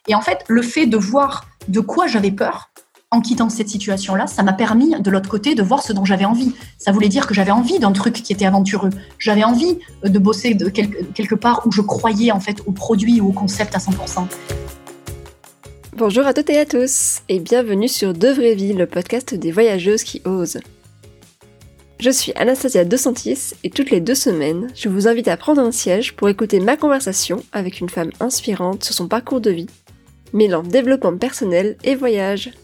Et en fait, le fait de voir de quoi j'avais peur en quittant cette situation-là, ça m'a permis, de l'autre côté, de voir ce dont j'avais envie. Ça voulait dire que j'avais envie d'un truc qui était aventureux. J'avais envie de bosser quelque part où je croyais en fait au produit ou au concept à 100%. Bonjour à toutes et à tous, et bienvenue sur De Vraie Vie, le podcast des voyageuses qui osent. Je suis Anastasia De Santis, et toutes les 2 semaines, je vous invite à prendre un siège pour écouter ma conversation avec une femme inspirante sur son parcours de vie, mêlant développement personnel et voyage.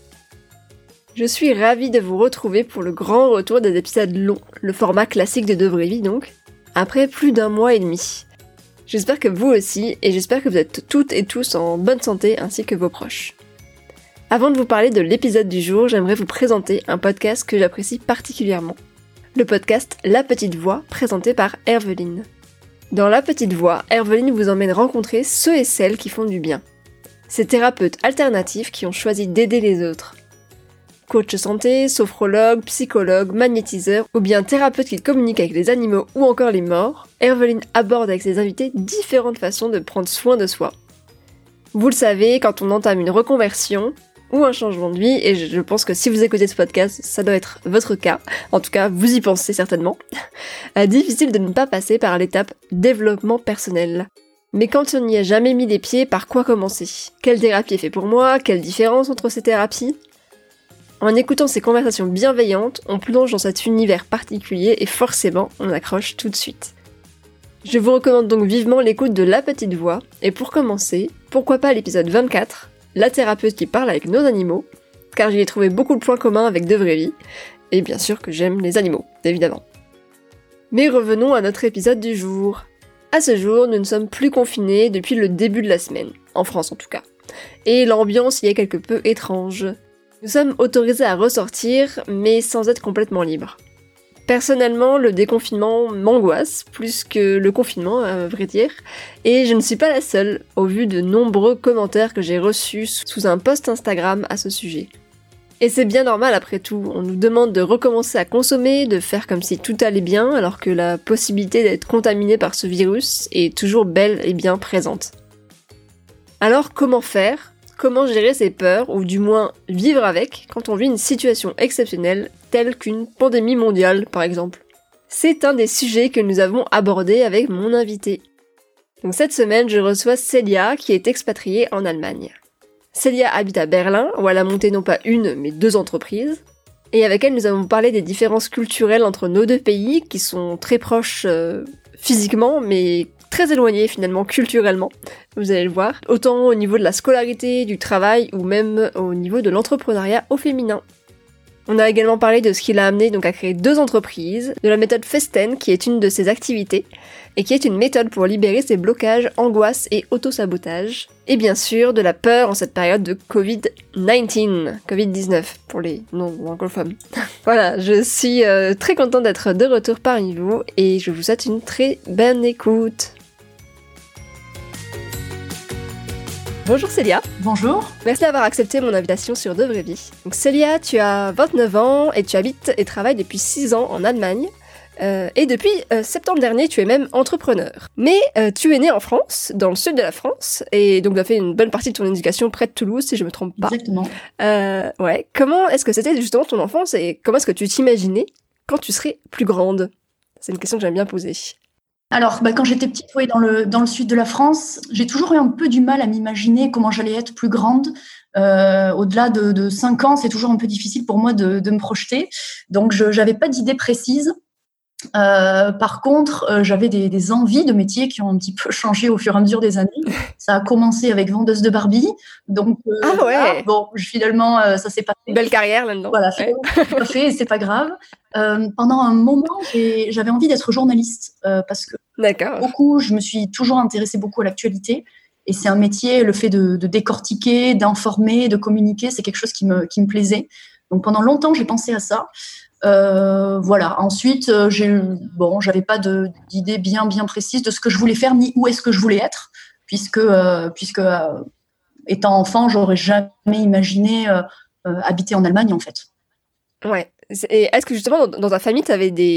Je suis ravie de vous retrouver pour le grand retour des épisodes longs, le format classique de De Vraie Vie donc, après plus d'1 mois et demi. J'espère que vous aussi, et j'espère que vous êtes toutes et tous en bonne santé ainsi que vos proches. Avant de vous parler de l'épisode du jour, j'aimerais vous présenter un podcast que j'apprécie particulièrement. Le podcast La Petite Voix, présenté par Herveline. Dans La Petite Voix, Herveline vous emmène rencontrer ceux et celles qui font du bien. Ces thérapeutes alternatifs qui ont choisi d'aider les autres. Coach santé, sophrologue, psychologue, magnétiseur ou bien thérapeute qui communique avec les animaux ou encore les morts, Herveline aborde avec ses invités différentes façons de prendre soin de soi. Vous le savez, quand on entame une reconversion ou un changement de vie, et je pense que si vous écoutez ce podcast, ça doit être votre cas, en tout cas vous y pensez certainement, difficile de ne pas passer par l'étape développement personnel. Mais quand on n'y a jamais mis les pieds, par quoi commencer ? Quelle thérapie est faite pour moi ? Quelle différence entre ces thérapies ? En écoutant ces conversations bienveillantes, on plonge dans cet univers particulier et forcément, on accroche tout de suite. Je vous recommande donc vivement l'écoute de La Petite Voix, et pour commencer, pourquoi pas l'épisode 24, la thérapeute qui parle avec nos animaux, car j'y ai trouvé beaucoup de points communs avec De Vraie Vie, et bien sûr que j'aime les animaux, évidemment. Mais revenons à notre épisode du jour. À ce jour, nous ne sommes plus confinés depuis le début de la semaine, en France en tout cas, et l'ambiance y est quelque peu étrange. Nous sommes autorisés à ressortir, mais sans être complètement libres. Personnellement, le déconfinement m'angoisse, plus que le confinement, à vrai dire, et je ne suis pas la seule, au vu de nombreux commentaires que j'ai reçus sous un post Instagram à ce sujet. Et c'est bien normal après tout, on nous demande de recommencer à consommer, de faire comme si tout allait bien, alors que la possibilité d'être contaminé par ce virus est toujours bel et bien présente. Alors comment faire ? Comment gérer ses peurs, ou du moins vivre avec, quand on vit une situation exceptionnelle, telle qu'une pandémie mondiale par exemple. C'est un des sujets que nous avons abordé avec mon invité. Donc cette semaine, je reçois Célia, qui est expatriée en Allemagne. Célia habite à Berlin, où elle a monté non pas une, mais 2 entreprises, et avec elle nous avons parlé des différences culturelles entre nos 2 pays, qui sont très proches physiquement, mais très éloignées finalement culturellement, vous allez le voir, autant au niveau de la scolarité, du travail, ou même au niveau de l'entrepreneuriat au féminin. On a également parlé de ce qui l'a amené donc à créer 2 entreprises, de la méthode Festen, qui est une de ses activités, et qui est une méthode pour libérer ses blocages, angoisses et autosabotage, et bien sûr de la peur en cette période de Covid-19 pour les non-anglophones. Voilà, je suis très contente d'être de retour parmi vous, et je vous souhaite une très bonne écoute. Bonjour Célia. Bonjour. Merci d'avoir accepté mon invitation sur De Vraie Vie. Donc Célia, tu as 29 ans et tu habites et travailles depuis 6 ans en Allemagne. Et depuis septembre dernier, tu es même entrepreneur. Mais tu es née en France, dans le sud de la France, et donc tu as fait une bonne partie de ton éducation près de Toulouse, si je me trompe pas. Exactement. Ouais. Comment est-ce que c'était justement ton enfance et comment est-ce que tu t'imaginais quand tu serais plus grande ? C'est une question que j'aime bien poser. Alors, quand j'étais petite, oui, dans le sud de la France, j'ai toujours eu un peu du mal à m'imaginer comment j'allais être plus grande. Au-delà de 5 ans, c'est toujours un peu difficile pour moi de me projeter. Donc, je n'avais pas d'idée précise. Par contre, j'avais des envies de métier qui ont un petit peu changé au fur et à mesure des années. Ça a commencé avec vendeuse de Barbie. Donc, ah ouais. Voilà, bon, finalement, ça s'est pas fait. Belle carrière là-dedans. Voilà, finalement, ça s'est pas fait et c'est pas grave. Pendant un moment, j'avais envie d'être journaliste parce que je me suis toujours intéressée beaucoup à l'actualité. Et c'est un métier, le fait de décortiquer, d'informer, de communiquer, c'est quelque chose qui me plaisait. Donc pendant longtemps, j'ai pensé à ça. Voilà. Ensuite, j'avais pas d'idée bien précise de ce que je voulais faire ni où est-ce que je voulais être, puisque étant enfant, j'aurais jamais imaginé habiter en Allemagne en fait. Ouais. Et est-ce que justement dans ta famille, tu avais des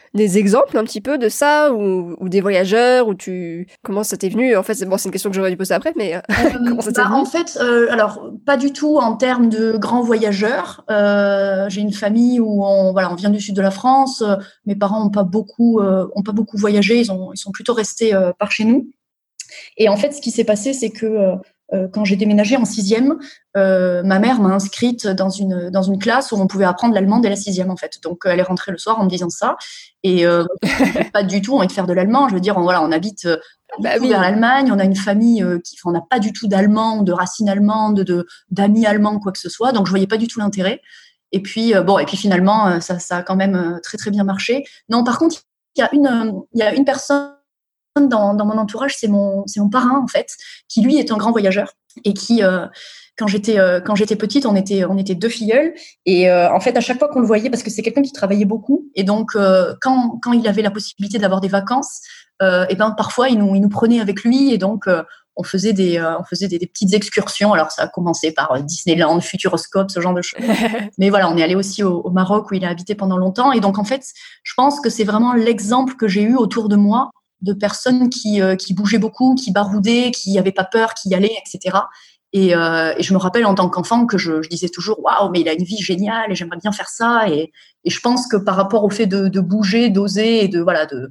des exemples un petit peu de ça ou des voyageurs où comment ça t'est venu? En fait, c'est une question que j'aurais dû poser après, mais comment ça t'est venu? En fait, alors pas du tout en termes de grands voyageurs. J'ai une famille où on vient du sud de la France. Mes parents ont pas beaucoup voyagé. Ils sont plutôt restés par chez nous. Et en fait, ce qui s'est passé, c'est que quand j'ai déménagé en 6e, ma mère m'a inscrite dans une classe où on pouvait apprendre l'allemand dès la 6e, en fait. Donc, elle est rentrée le soir en me disant ça. Et pas du tout envie de faire de l'allemand. Je veux dire, on habite vers l'Allemagne. On a une famille on n'a pas du tout d'allemand, de racines allemandes, d'amis allemands, quoi que ce soit. Donc, je voyais pas du tout l'intérêt. Et puis, finalement, ça a quand même très, très bien marché. Non, par contre, il y a une personne dans mon entourage, c'est mon parrain, en fait, qui lui est un grand voyageur et qui, quand j'étais petite, on était 2 filleuls et en fait, à chaque fois qu'on le voyait, parce que c'est quelqu'un qui travaillait beaucoup et donc quand il avait la possibilité d'avoir des vacances, et ben parfois il nous prenait avec lui et donc on faisait des petites excursions. Alors ça a commencé par Disneyland, Futuroscope, ce genre de choses. Mais voilà, on est allé aussi au Maroc où il a habité pendant longtemps et donc en fait, je pense que c'est vraiment l'exemple que j'ai eu autour de moi de personnes qui bougeaient beaucoup, qui baroudaient, qui n'avaient pas peur, qui y allaient, etc. Et je me rappelle en tant qu'enfant que je disais toujours « Waouh, mais il a une vie géniale et j'aimerais bien faire ça ». Et je pense que par rapport au fait de bouger, d'oser et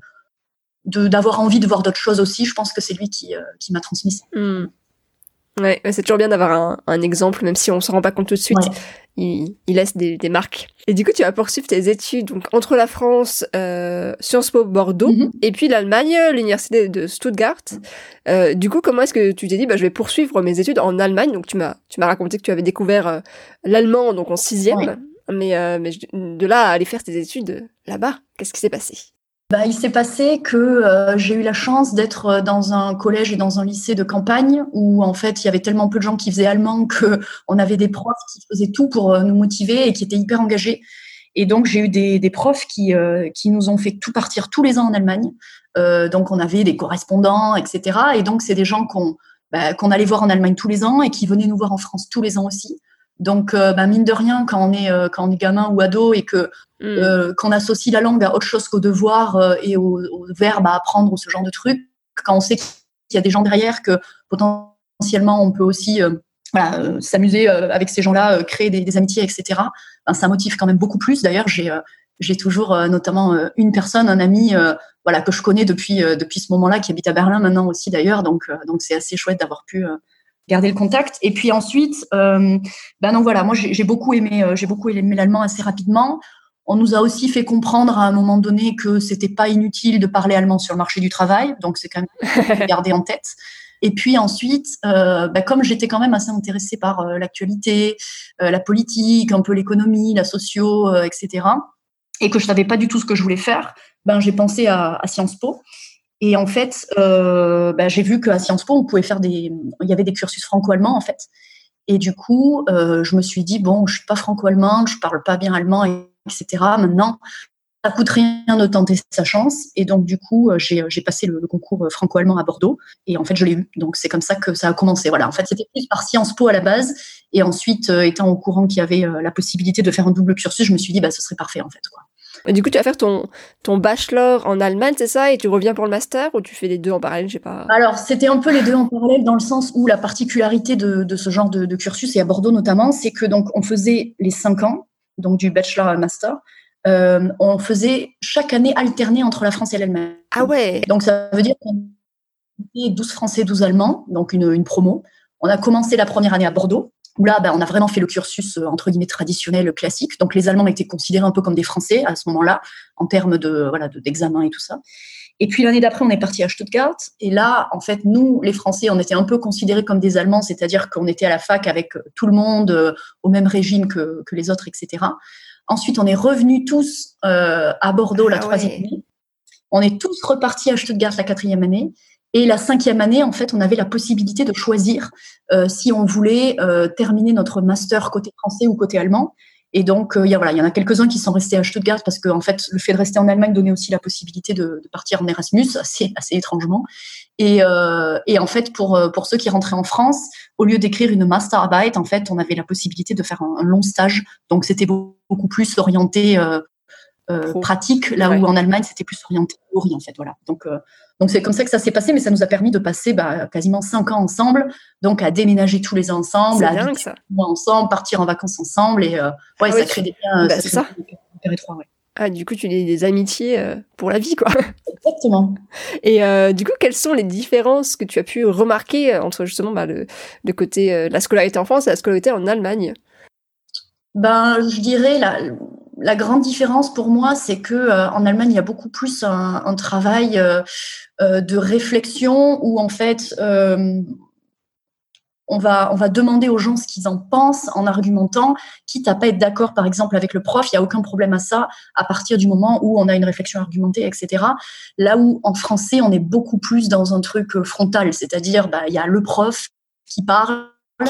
d'avoir envie de voir d'autres choses aussi, je pense que c'est lui qui m'a transmis ça. Ouais, c'est toujours bien d'avoir un exemple, même si on s'en rend pas compte tout de suite. Ouais. Il laisse des marques. Et du coup, tu vas poursuivre tes études donc entre la France, Sciences Po Bordeaux, et puis l'Allemagne, l'université de Stuttgart. Du coup, comment est-ce que tu t'es dit, je vais poursuivre mes études en Allemagne? Donc tu m'as raconté que tu avais découvert l'allemand donc en 6e, mais de là à aller faire tes études là-bas, qu'est-ce qui s'est passé? Il s'est passé que j'ai eu la chance d'être dans un collège et dans un lycée de campagne où en fait il y avait tellement peu de gens qui faisaient allemand que on avait des profs qui faisaient tout pour nous motiver et qui étaient hyper engagés. Et donc j'ai eu des profs qui nous ont fait tout partir tous les ans en Allemagne. Donc on avait des correspondants, etc. Et donc c'est des gens qu'on allait voir en Allemagne tous les ans et qui venaient nous voir en France tous les ans aussi. Donc, mine de rien, quand on est gamin ou ado et qu'on associe la langue à autre chose qu'au devoir et au verbe à apprendre ou ce genre de trucs, quand on sait qu'il y a des gens derrière, que potentiellement on peut aussi s'amuser avec ces gens-là, créer des amitiés, etc., ça motive quand même beaucoup plus. D'ailleurs, j'ai toujours notamment une personne, un ami que je connais depuis ce moment-là, qui habite à Berlin maintenant aussi d'ailleurs. Donc c'est assez chouette d'avoir pu garder le contact. Et puis ensuite, moi j'ai beaucoup aimé l'allemand assez rapidement. On nous a aussi fait comprendre à un moment donné que c'était pas inutile de parler allemand sur le marché du travail, donc c'est quand même garder en tête. Et puis ensuite, comme j'étais quand même assez intéressée par l'actualité, la politique, un peu l'économie, la socio, etc., et que je savais pas du tout ce que je voulais faire, j'ai pensé à Sciences Po. Et en fait, j'ai vu qu'à Sciences Po, on pouvait faire il y avait des cursus franco-allemands, en fait. Et du coup, je me suis dit, bon, je suis pas franco-allemande, je parle pas bien allemand, etc. Maintenant, ça coûte rien de tenter sa chance. Et donc, du coup, j'ai passé le concours franco-allemand à Bordeaux. Et en fait, je l'ai eu. Donc, c'est comme ça que ça a commencé. Voilà. En fait, c'était plus par Sciences Po à la base. Et ensuite, étant au courant qu'il y avait la possibilité de faire un double cursus, je me suis dit, ce serait parfait, en fait, quoi. Et du coup, tu vas faire ton bachelor en Allemagne, c'est ça? Et tu reviens pour le master ou tu fais les deux en parallèle? Je sais pas. Alors, c'était un peu les deux en parallèle dans le sens où la particularité de ce genre de cursus, et à Bordeaux notamment, c'est que donc on faisait les 5 ans, donc du bachelor à master. On faisait chaque année alterner entre la France et l'Allemagne. Ah ouais. Donc, ça veut dire qu'on était 12 Français, 12 Allemands, donc une promo. On a commencé la première année à Bordeaux, où là, on a vraiment fait le cursus, entre guillemets, traditionnel, classique. Donc, les Allemands étaient considérés un peu comme des Français à ce moment-là, en termes d'examen et tout ça. Et puis, l'année d'après, on est parti à Stuttgart. Et là, en fait, nous, les Français, on était un peu considérés comme des Allemands, c'est-à-dire qu'on était à la fac avec tout le monde, au même régime que les autres, etc. Ensuite, on est revenus tous à Bordeaux la 3e année. On est tous repartis à Stuttgart la 4e année. Et la 5e année, en fait, on avait la possibilité de choisir si on voulait terminer notre master côté français ou côté allemand. Et donc, il y en a quelques-uns qui sont restés à Stuttgart parce que, en fait, le fait de rester en Allemagne donnait aussi la possibilité de partir en Erasmus, assez étrangement. Et en fait, pour ceux qui rentraient en France, au lieu d'écrire une Masterarbeit, en fait, on avait la possibilité de faire un long stage. Donc, c'était beaucoup plus orienté pratique, là où en Allemagne, c'était plus orienté théorie, en fait. Voilà. Donc, c'est comme ça que ça s'est passé, mais ça nous a permis de passer quasiment 5 ans ensemble, donc à déménager tous les ans ensemble, à habiter ensemble, partir en vacances ensemble, et ça crée des liens. C'est ça. Hyper étroits, ouais. Ah, du coup, tu as des amitiés pour la vie, quoi. Exactement. Et du coup, quelles sont les différences que tu as pu remarquer entre justement le côté la scolarité en France et la scolarité en Allemagne? Je dirais la grande différence pour moi, c'est que en Allemagne, il y a beaucoup plus un travail de réflexion où en fait on va demander aux gens ce qu'ils en pensent en argumentant, quitte à pas être d'accord par exemple avec le prof, il n'y a aucun problème à ça à partir du moment où on a une réflexion argumentée, etc. Là où en français, on est beaucoup plus dans un truc frontal, c'est-à-dire il y a le prof qui parle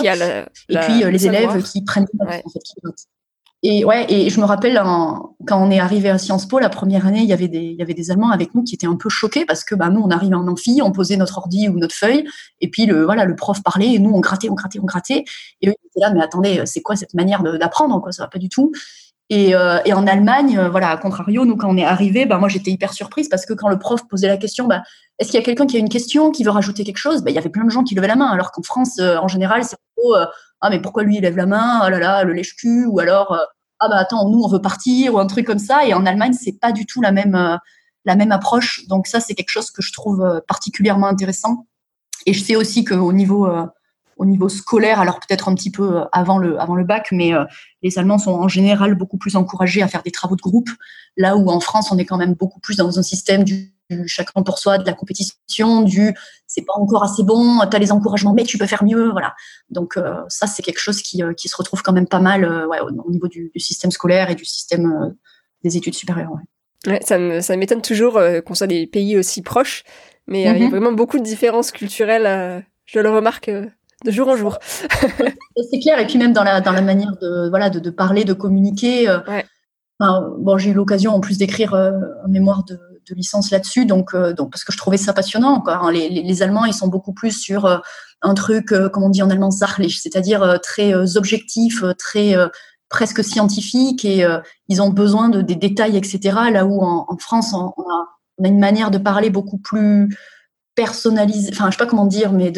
et puis les élèves qui prennent des notes, en fait, qui notent. Et je me rappelle quand on est arrivé à Sciences Po la première année, il y avait des Allemands avec nous qui étaient un peu choqués parce que nous on arrivait en amphi, on posait notre ordi ou notre feuille et puis le prof parlait et nous on grattait et eux ils étaient là mais attendez, c'est quoi cette manière d'apprendre quoi, ça va pas du tout. Et en Allemagne, à contrario, nous quand on est arrivé, moi j'étais hyper surprise parce que quand le prof posait la question, est-ce qu'il y a quelqu'un qui a une question, qui veut rajouter quelque chose, il y avait plein de gens qui levaient la main, alors qu'en France en général c'est plutôt ah mais pourquoi lui il lève la main, oh là là le lèche-cul, ou alors attends nous on veut partir, ou un truc comme ça. Et en Allemagne c'est pas du tout la même approche, donc ça c'est quelque chose que je trouve particulièrement intéressant. Et je sais aussi qu'au niveau scolaire, alors peut-être un petit peu avant le bac, mais les Allemands sont en général beaucoup plus encouragés à faire des travaux de groupe, là où en France on est quand même beaucoup plus dans un système du chacun pour soi, de la compétition, c'est pas encore assez bon, t'as les encouragements mais tu peux faire mieux, voilà. Donc ça c'est quelque chose qui se retrouve quand même pas mal au niveau du système scolaire et du système des études supérieures. Ouais, ça m'étonne toujours qu'on soit des pays aussi proches, mais il y a vraiment beaucoup de différences culturelles, je le remarque de jour en jour. C'est clair, et puis même dans la manière de parler, de communiquer. J'ai eu l'occasion en plus d'écrire un mémoire de licence là-dessus, donc parce que je trouvais ça passionnant, quoi. Les Allemands, ils sont beaucoup plus sur un truc, comme on dit en allemand, sachlich, c'est-à-dire très objectif, très presque scientifique, et ils ont besoin des détails, etc. Là où en France, on a une manière de parler beaucoup plus personnalisée, enfin, je sais pas comment dire, mais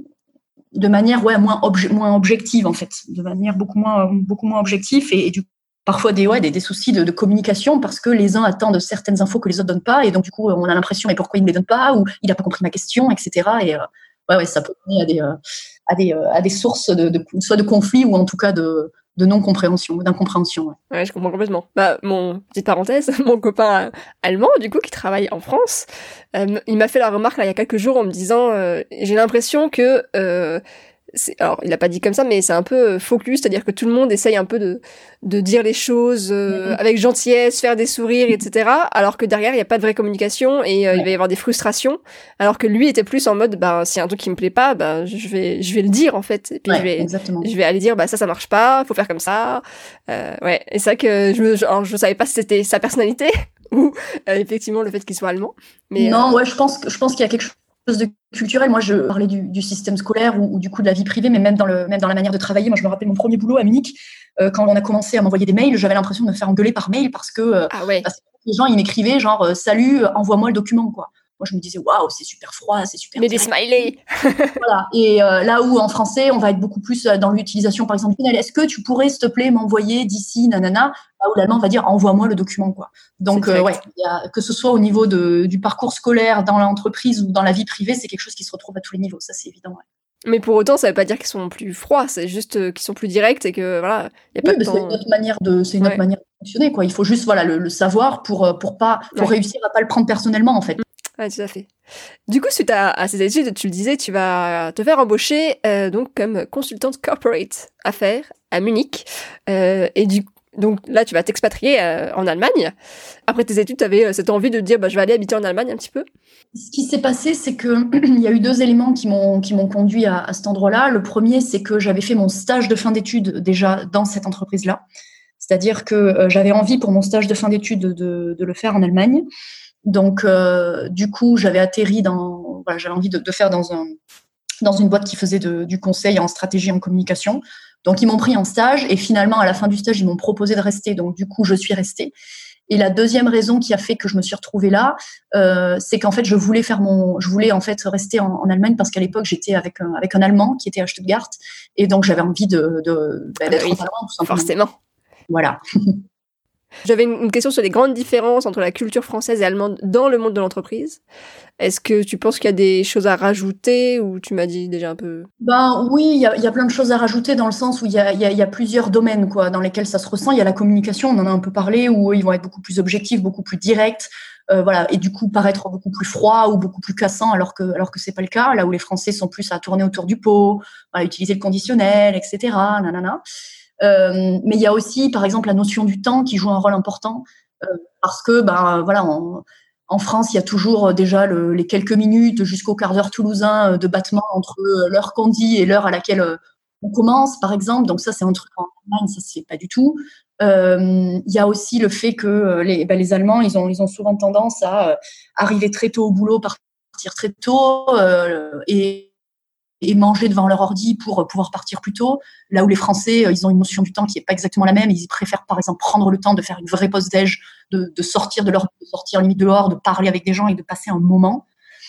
de manière moins objective, en fait, de manière beaucoup moins objective, et du parfois des soucis de communication parce que les uns attendent certaines infos que les autres donnent pas, et donc du coup on a l'impression mais pourquoi il ne les donne pas, ou il a pas compris ma question, etc. Et ça peut mener à des sources soit de conflits ou en tout cas de non-compréhension, d'incompréhension. Ouais, je comprends complètement. Petite parenthèse, mon copain allemand, du coup, qui travaille en France, il m'a fait la remarque, là, il y a quelques jours, en me disant, j'ai l'impression que, alors, il a pas dit comme ça, mais c'est un peu focus, c'est-à-dire que tout le monde essaye un peu de dire les choses avec gentillesse, faire des sourires, etc. Alors que derrière, il n'y a pas de vraie communication et il va y avoir des frustrations. Alors que lui était plus en mode, s'il y a un truc qui me plaît pas, je vais le dire, en fait. Et puis je vais aller dire, ça marche pas, faut faire comme ça. Et c'est ça que je savais pas si c'était sa personnalité ou effectivement le fait qu'il soit allemand. Mais, non, je pense qu'il y a quelque chose de culturel. Moi, je parlais du système scolaire ou du coup de la vie privée, mais même dans la manière de travailler. Moi, je me rappelle mon premier boulot à Munich, quand on a commencé à m'envoyer des mails, j'avais l'impression de me faire engueuler par mail parce que les gens, ils m'écrivaient genre salut, envoie-moi le document, quoi. Moi, je me disais waouh, c'est super froid, c'est super. Mais des smileys. Voilà. Et là où en français, on va être beaucoup plus dans l'utilisation, par exemple, est-ce que tu pourrais, s'il te plaît, m'envoyer d'ici, nanana, là où l'allemand va dire envoie-moi le document, quoi. Donc, que ce soit au niveau du parcours scolaire, dans l'entreprise ou dans la vie privée, c'est quelque chose qui se retrouve à tous les niveaux, ça c'est évident. Mais pour autant, ça veut pas dire qu'ils sont plus froids, c'est juste qu'ils sont plus directs et que voilà, y a pas de temps. C'est une autre manière de fonctionner, quoi. Il faut juste le savoir pour réussir à pas le prendre personnellement, en fait. Ouais, tout à fait. Du coup, suite à ces études, tu le disais, tu vas te faire embaucher donc comme consultante corporate affaires à Munich. Donc là, tu vas t'expatrier en Allemagne. Après tes études, tu avais cette envie de dire je vais aller habiter en Allemagne un petit peu. Ce qui s'est passé, c'est qu'il y a eu 2 éléments qui m'ont conduit à cet endroit-là. Le premier, c'est que j'avais fait mon stage de fin d'études déjà dans cette entreprise-là. C'est-à-dire que j'avais envie pour mon stage de fin d'études de le faire en Allemagne. Donc, du coup, j'avais atterri j'avais envie de faire dans une boîte qui faisait du conseil en stratégie en communication. Donc, ils m'ont pris en stage et finalement, à la fin du stage, ils m'ont proposé de rester. Donc, du coup, je suis restée. Et la deuxième raison qui a fait que je me suis retrouvée là, c'est qu'en fait, je voulais en fait rester en Allemagne parce qu'à l'époque, j'étais avec un Allemand qui était à Stuttgart. Et donc, j'avais envie d'être en Allemagne, tout simplement. Forcément. Voilà. J'avais une question sur les grandes différences entre la culture française et allemande dans le monde de l'entreprise. Est-ce que tu penses qu'il y a des choses à rajouter ou tu m'as dit déjà un peu? Oui, il y a plein de choses à rajouter dans le sens où il y a plusieurs domaines quoi, dans lesquels ça se ressent. Il y a la communication, on en a un peu parlé, où ils vont être beaucoup plus objectifs, beaucoup plus directs, voilà, et du coup paraître beaucoup plus froid ou beaucoup plus cassant alors que c'est pas le cas. Là où les Français sont plus à tourner autour du pot, à utiliser le conditionnel, etc. Nanana. Mais il y a aussi, par exemple, la notion du temps qui joue un rôle important parce que, voilà, en France, il y a toujours déjà les quelques minutes jusqu'au quart d'heure toulousain de battement entre l'heure qu'on dit et l'heure à laquelle on commence, par exemple. Donc ça, c'est un truc en Allemagne, ça se fait pas du tout. Il y a aussi le fait que les Allemands, ils ont souvent tendance à arriver très tôt au boulot, partir très tôt et manger devant leur ordi pour pouvoir partir plus tôt. Là où les Français, ils ont une notion du temps qui est pas exactement la même. Ils préfèrent, par exemple, prendre le temps de faire une vraie pause déj, de sortir de sortir limite dehors, de parler avec des gens et de passer un moment.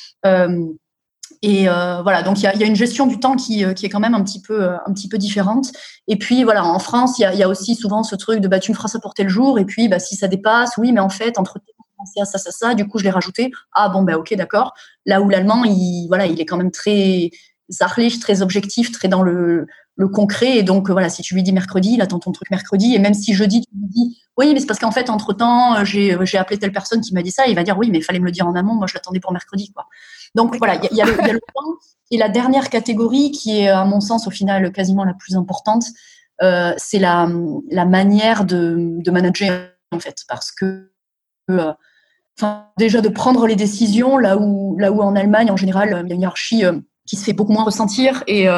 Voilà, donc il y a une gestion du temps qui est quand même un petit peu différente. Et puis voilà, en France, il y a aussi souvent ce truc de tu me feras ça pour tel jour. Et puis si ça dépasse, oui, mais en fait entre ça, du coup je l'ai rajouté. Ah bon, ok, d'accord. Là où l'allemand, il est quand même très sachlich, très objectif, très dans le concret. Et donc, voilà, si tu lui dis mercredi, il attend ton truc mercredi. Et même si jeudi, tu lui dis, oui, mais c'est parce qu'en fait, entre-temps, j'ai appelé telle personne qui m'a dit ça, il va dire, oui, mais il fallait me le dire en amont, moi, je l'attendais pour mercredi, quoi. Donc, voilà, il y a le temps. Et la dernière catégorie, qui est, à mon sens, au final, quasiment la plus importante, c'est la manière de manager, en fait. Parce que, déjà, de prendre les décisions, là où en Allemagne, en général, il y a une hiérarchie qui se fait beaucoup moins ressentir et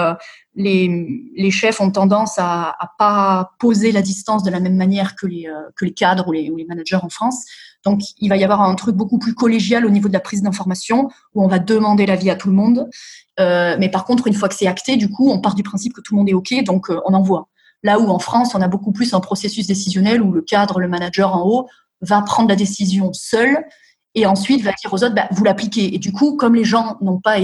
les chefs ont tendance à pas poser la distance de la même manière que les cadres ou les managers en France. Donc, il va y avoir un truc beaucoup plus collégial au niveau de la prise d'information où on va demander l'avis à tout le monde. Mais par contre, une fois que c'est acté, du coup, on part du principe que tout le monde est OK, donc on envoie. Là où en France, on a beaucoup plus un processus décisionnel où le cadre, le manager en haut va prendre la décision seul et ensuite va dire aux autres, vous l'appliquez. Et du coup, comme les gens n'ont pas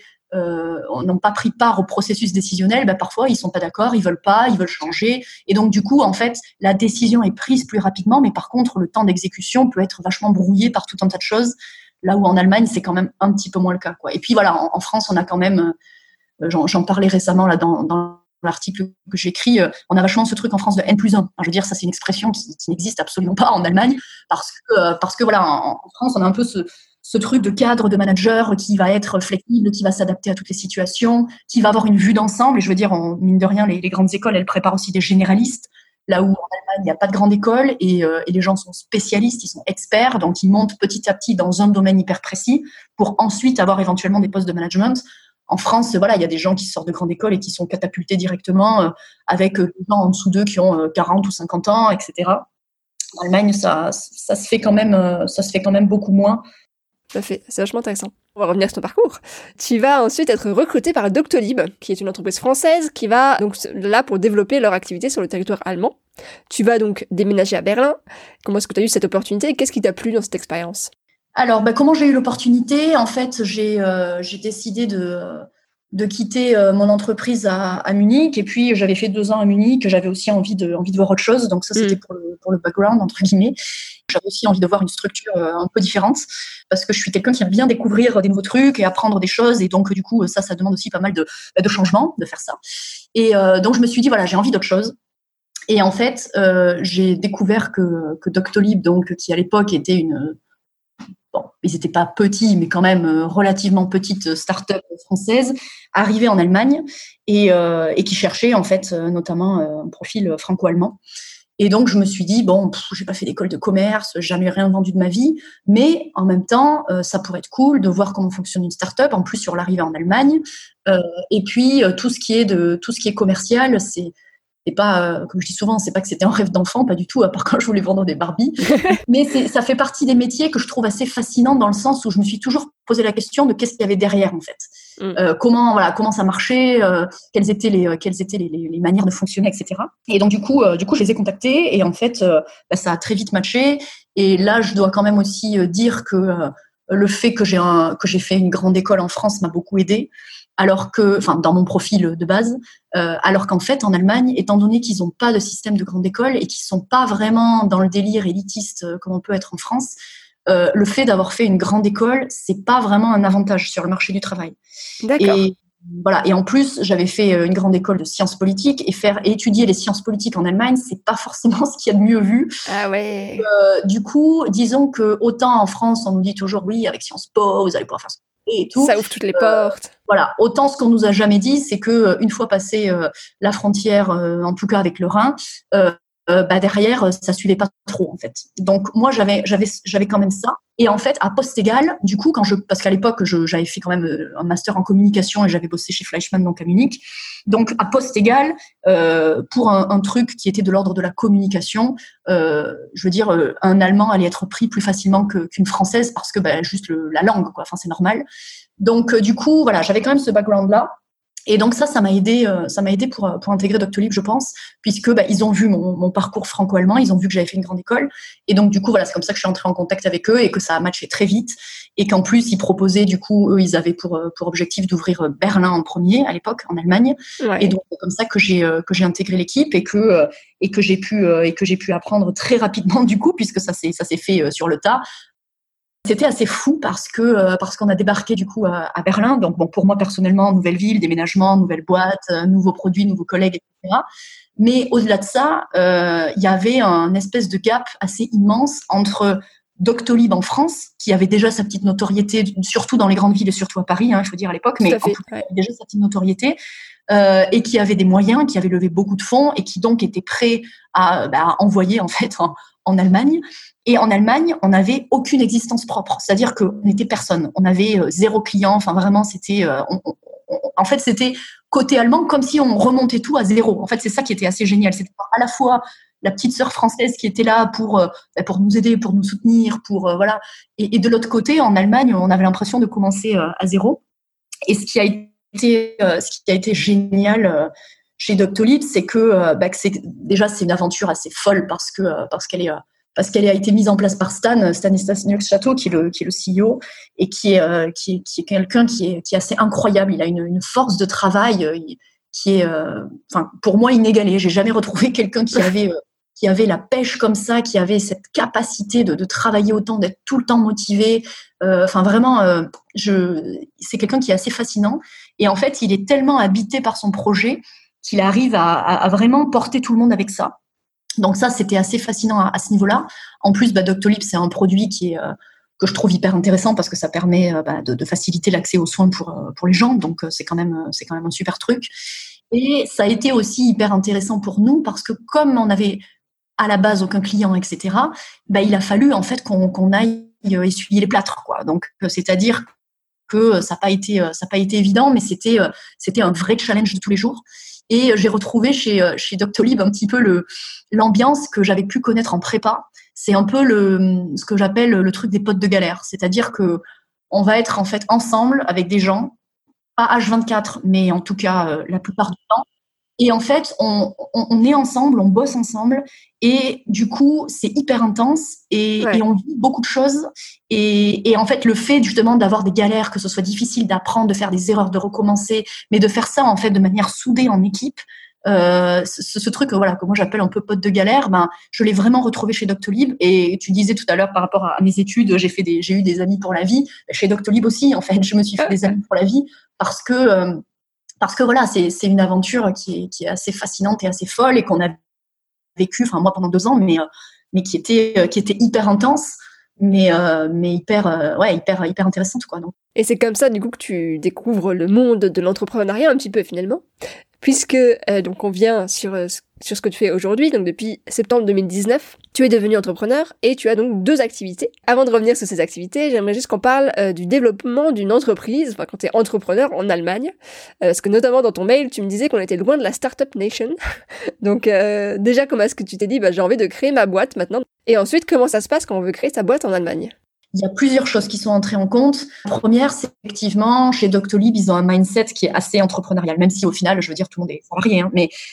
pris part au processus décisionnel, parfois ils sont pas d'accord, ils veulent changer, et donc du coup en fait la décision est prise plus rapidement, mais par contre le temps d'exécution peut être vachement brouillé par tout un tas de choses, là où en Allemagne c'est quand même un petit peu moins le cas, quoi. Et puis voilà, en France on a quand même, j'en parlais récemment là dans l'article que j'écris, on a vachement ce truc en France de N+1. Enfin, je veux dire, ça c'est une expression qui n'existe absolument pas en Allemagne, parce que voilà, en France on a un peu ce truc de cadre, de manager qui va être flexible, qui va s'adapter à toutes les situations, qui va avoir une vue d'ensemble. Et je veux dire, mine de rien, les grandes écoles, elles préparent aussi des généralistes. Là où en Allemagne, il n'y a pas de grande école et les gens sont spécialistes, ils sont experts, donc ils montent petit à petit dans un domaine hyper précis pour ensuite avoir éventuellement des postes de management. En France, voilà, il y a des gens qui sortent de grande école et qui sont catapultés directement avec des gens en dessous d'eux qui ont 40 ou 50 ans, etc. En Allemagne, ça se fait quand même beaucoup moins. Tout à fait, c'est vachement intéressant. On va revenir sur ton parcours. Tu vas ensuite être recruté par Doctolib, qui est une entreprise française qui va donc là pour développer leur activité sur le territoire allemand. Tu vas donc déménager à Berlin. Comment est-ce que tu as eu cette opportunité et qu'est-ce qui t'a plu dans cette expérience ? Alors, comment j'ai eu l'opportunité ? En fait, j'ai décidé de quitter mon entreprise à Munich, et puis j'avais fait 2 ans à Munich. J'avais aussi envie de voir autre chose, donc ça c'était pour le background entre guillemets. J'avais aussi envie de voir une structure un peu différente parce que je suis quelqu'un qui aime bien découvrir des nouveaux trucs et apprendre des choses, et donc du coup ça demande aussi pas mal de changements de faire ça. Et donc je me suis dit voilà, j'ai envie d'autre chose. Et en fait, j'ai découvert que Doctolib, donc qui à l'époque était ils n'étaient pas petits, mais quand même relativement petite start-up française, arrivée en Allemagne et qui cherchait en fait notamment un profil franco-allemand. Et donc, je me suis dit, j'ai pas fait d'école de commerce, jamais rien vendu de ma vie, mais en même temps, ça pourrait être cool de voir comment fonctionne une start-up, en plus sur l'arrivée en Allemagne. Et puis, tout ce qui est commercial, c'est pas, comme je dis souvent, c'est pas que c'était un rêve d'enfant, pas du tout, à part quand je voulais vendre des Barbies. Mais ça fait partie des métiers que je trouve assez fascinants dans le sens où je me suis toujours posé la question de qu'est-ce qu'il y avait derrière, en fait. Comment ça marchait, quelles étaient les manières de fonctionner, etc. Et donc, du coup, je les ai contactés et en fait, ça a très vite matché. Et là, je dois quand même aussi dire que le fait que j'ai fait une grande école en France m'a beaucoup aidée, dans mon profil de base, alors qu'en fait, en Allemagne, étant donné qu'ils n'ont pas de système de grande école et qu'ils ne sont pas vraiment dans le délire élitiste comme on peut être en France, le fait d'avoir fait une grande école, c'est pas vraiment un avantage sur le marché du travail. D'accord. Et voilà. Et en plus, j'avais fait une grande école de sciences politiques et étudier les sciences politiques en Allemagne, c'est pas forcément ce qu'il y a de mieux vu. Ah ouais. Du coup, disons que autant en France, on nous dit toujours oui, avec Sciences Po, vous allez pouvoir faire ce et tout. Ça ouvre toutes les portes. Voilà. Autant ce qu'on nous a jamais dit, c'est que une fois passé la frontière, en tout cas avec le Rhin, derrière, ça suivait pas trop en fait. Donc moi, j'avais quand même ça. Et en fait, à poste égal, du coup, parce qu'à l'époque, j'avais fait quand même un master en communication et j'avais bossé chez Fleischmann, donc à Munich. Donc à poste égal, pour un truc qui était de l'ordre de la communication, je veux dire, un Allemand allait être pris plus facilement qu'une Française parce que juste la langue, quoi. Enfin, c'est normal. Donc du coup, voilà, j'avais quand même ce background-là. Et donc ça m'a aidé pour intégrer Doctolib, je pense, puisque ils ont vu mon parcours franco-allemand, ils ont vu que j'avais fait une grande école, et donc du coup voilà, c'est comme ça que je suis entrée en contact avec eux et que ça a matché très vite, et qu'en plus ils proposaient, du coup eux ils avaient pour objectif d'ouvrir Berlin en premier à l'époque en Allemagne, ouais. Et donc c'est comme ça que j'ai intégré l'équipe et que j'ai pu apprendre très rapidement du coup, puisque ça s'est fait sur le tas. C'était assez fou parce qu'on a débarqué du coup à Berlin. Donc bon, pour moi personnellement, nouvelle ville, déménagement, nouvelle boîte, nouveaux produits, nouveaux collègues, etc. Mais au-delà de ça, il y avait un espèce de gap assez immense entre Doctolib en France, qui avait déjà sa petite notoriété, surtout dans les grandes villes et surtout à Paris, il faut dire à l'époque, mais en tout cas, déjà sa petite notoriété, et qui avait des moyens, qui avait levé beaucoup de fonds et qui donc était prêt à envoyer en fait en Allemagne. Et en Allemagne, on n'avait aucune existence propre. C'est-à-dire qu'on n'était personne. On avait 0 client. Enfin, vraiment, c'était... en fait, c'était côté allemand comme si on remontait tout à 0. En fait, c'est ça qui était assez génial. C'était à la fois la petite sœur française qui était là pour nous aider, pour nous soutenir, voilà. Et de l'autre côté, en Allemagne, on avait l'impression de commencer à 0. Et ce qui a été génial chez Doctolib, c'est que c'est une aventure assez folle parce qu'elle a été mise en place par Stanislas Neufchâteau, qui est le CEO, et qui est quelqu'un qui est assez incroyable. Il a une force de travail qui est, pour moi, inégalée. J'ai jamais retrouvé quelqu'un qui avait la pêche comme ça, qui avait cette capacité de travailler autant, d'être tout le temps motivé. Vraiment, c'est quelqu'un qui est assez fascinant. Et en fait, il est tellement habité par son projet qu'il arrive à vraiment porter tout le monde avec ça. Donc ça, c'était assez fascinant à ce niveau-là. En plus, Doctolib, c'est un produit que je trouve hyper intéressant parce que ça permet de faciliter l'accès aux soins pour les gens. Donc c'est quand même un super truc. Et ça a été aussi hyper intéressant pour nous parce que comme on avait à la base aucun client, etc., il a fallu en fait qu'on aille essuyer les plâtres, quoi. Donc c'est-à-dire que ça n'a pas été évident, mais c'était un vrai challenge de tous les jours. Et j'ai retrouvé chez Doctolib un petit peu l'ambiance que j'avais pu connaître en prépa. C'est un peu ce que j'appelle le truc des potes de galère. C'est-à-dire que on va être en fait ensemble avec des gens, pas H24, mais en tout cas la plupart du temps. Et en fait, on est ensemble, on bosse ensemble, et du coup, c'est hyper intense et on vit beaucoup de choses. Et en fait, le fait justement d'avoir des galères, que ce soit difficile d'apprendre, de faire des erreurs, de recommencer, mais de faire ça en fait de manière soudée en équipe, ce truc que moi j'appelle un peu pote de galère, je l'ai vraiment retrouvé chez Doctolib. Et tu disais tout à l'heure par rapport à mes études, j'ai eu des amis pour la vie. Chez Doctolib aussi, en fait, je me suis fait des amis pour la vie parce que voilà, c'est une aventure qui est assez fascinante et assez folle et qu'on a vécu, moi pendant 2 ans, mais qui était hyper intense, mais hyper intéressante, quoi. Donc. Et c'est comme ça du coup que tu découvres le monde de l'entrepreneuriat un petit peu finalement, puisque donc on vient sur ce que tu fais aujourd'hui. Donc depuis septembre 2019, tu es devenu entrepreneur et tu as donc 2 activités. Avant de revenir sur ces activités, j'aimerais juste qu'on parle du développement d'une entreprise, quand tu es entrepreneur en Allemagne, parce que notamment dans ton mail, tu me disais qu'on était loin de la Startup Nation. Donc déjà, comment est-ce que tu t'es dit j'ai envie de créer ma boîte maintenant? Et ensuite, comment ça se passe quand on veut créer sa boîte en Allemagne? Il y a plusieurs choses qui sont entrées en compte. La première, c'est effectivement, chez Doctolib, ils ont un mindset qui est assez entrepreneurial, même si au final, je veux dire, tout le monde est salarié, mais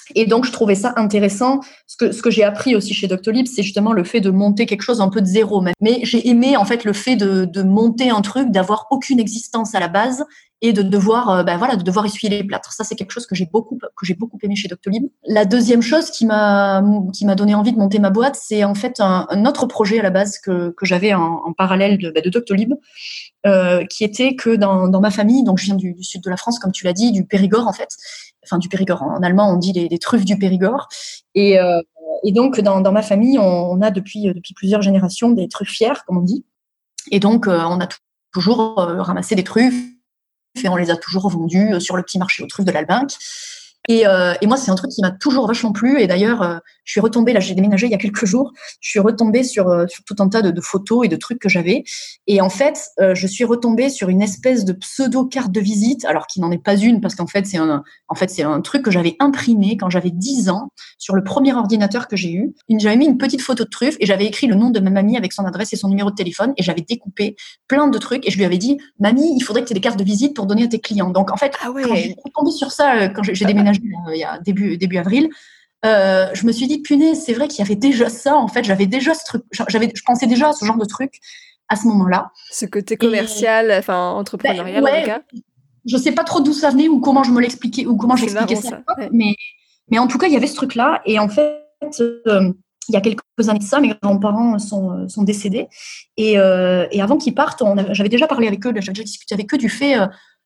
Et donc, je trouvais ça intéressant. Ce que j'ai appris aussi chez Doctolib, c'est justement le fait de monter quelque chose un peu de zéro même. Mais j'ai aimé en fait le fait de monter un truc, d'avoir aucune existence à la base et de devoir, de devoir essuyer les plâtres. Ça, c'est quelque chose que j'ai beaucoup aimé chez Doctolib. La deuxième chose qui m'a donné envie de monter ma boîte, c'est en fait un autre projet à la base que j'avais en parallèle de Doctolib, qui était que dans ma famille, donc je viens du sud de la France, comme tu l'as dit, du Périgord en fait. Enfin, du Périgord. En allemand, on dit les truffes du Périgord. Et donc, dans ma famille, on a depuis plusieurs générations des truffières, comme on dit. Et donc, on a toujours ramassé des truffes et on les a toujours vendues sur le petit marché aux truffes de l'Albinque. Et moi, c'est un truc qui m'a toujours vachement plu. Et d'ailleurs, je suis retombée, là, j'ai déménagé il y a quelques jours, je suis retombée sur tout un tas de photos et de trucs que j'avais. Et en fait, je suis retombée sur une espèce de pseudo-carte de visite, alors qui n'en est pas une, parce qu'en fait, c'est un truc que j'avais imprimé quand j'avais 10 ans sur le premier ordinateur que j'ai eu. J'avais mis une petite photo de truffe et j'avais écrit le nom de ma mamie avec son adresse et son numéro de téléphone et j'avais découpé plein de trucs et je lui avais dit, mamie, il faudrait que tu aies des cartes de visite pour donner à tes clients. Donc, en fait, quand je suis retombée sur ça, quand j'ai déménagé il y a début avril, je me suis dit, punaise, c'est vrai qu'il y avait déjà ça. En fait, j'avais déjà ce truc. Je pensais déjà à ce genre de truc à ce moment-là. Ce côté commercial, entrepreneurial en tout cas. Je sais pas trop d'où ça venait ou comment je me l'expliquais ou comment j'expliquais ça. Ouais. Mais en tout cas, il y avait ce truc-là. Et en fait, il y a quelques années de ça, mes grands-parents sont décédés. Et avant qu'ils partent, j'avais déjà parlé avec eux, j'avais déjà discuté avec eux du fait...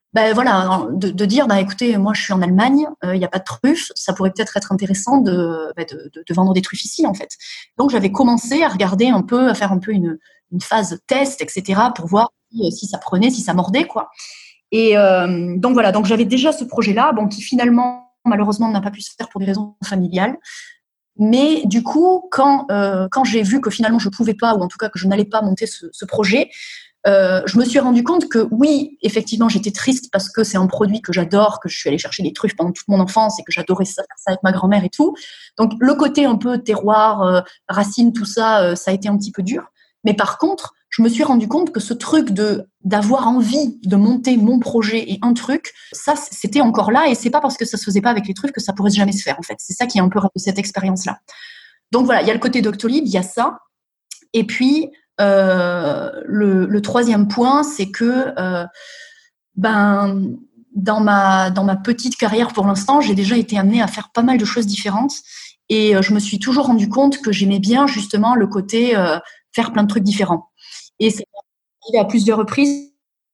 de dire, écoutez, moi je suis en Allemagne, il n'y a pas de truffes, ça pourrait peut-être être intéressant de vendre des truffes ici en fait. Donc j'avais commencé à regarder un peu, à faire un peu une phase test, etc. pour voir si ça prenait, si ça mordait quoi. Et donc j'avais déjà ce projet-là, qui finalement malheureusement n'a pas pu se faire pour des raisons familiales. Mais du coup, quand j'ai vu que finalement je pouvais pas, ou en tout cas que je n'allais pas monter ce projet, je me suis rendu compte que oui, effectivement, j'étais triste parce que c'est un produit que j'adore, que je suis allée chercher les truffes pendant toute mon enfance et que j'adorais ça, faire ça avec ma grand-mère et tout. Donc, le côté un peu terroir, racine, tout ça, ça a été un petit peu dur. Mais par contre, je me suis rendu compte que ce truc d'avoir envie de monter mon projet et un truc, ça, c'était encore là et c'est pas parce que ça se faisait pas avec les truffes que ça pourrait jamais se faire, en fait. C'est ça qui est un peu de cette expérience-là. Donc voilà, il y a le côté Doctolib, il y a ça. Et puis, le troisième point, c'est que dans ma petite carrière pour l'instant, j'ai déjà été amenée à faire pas mal de choses différentes et je me suis toujours rendu compte que j'aimais bien justement le côté faire plein de trucs différents. Et ça m'est arrivé à plusieurs reprises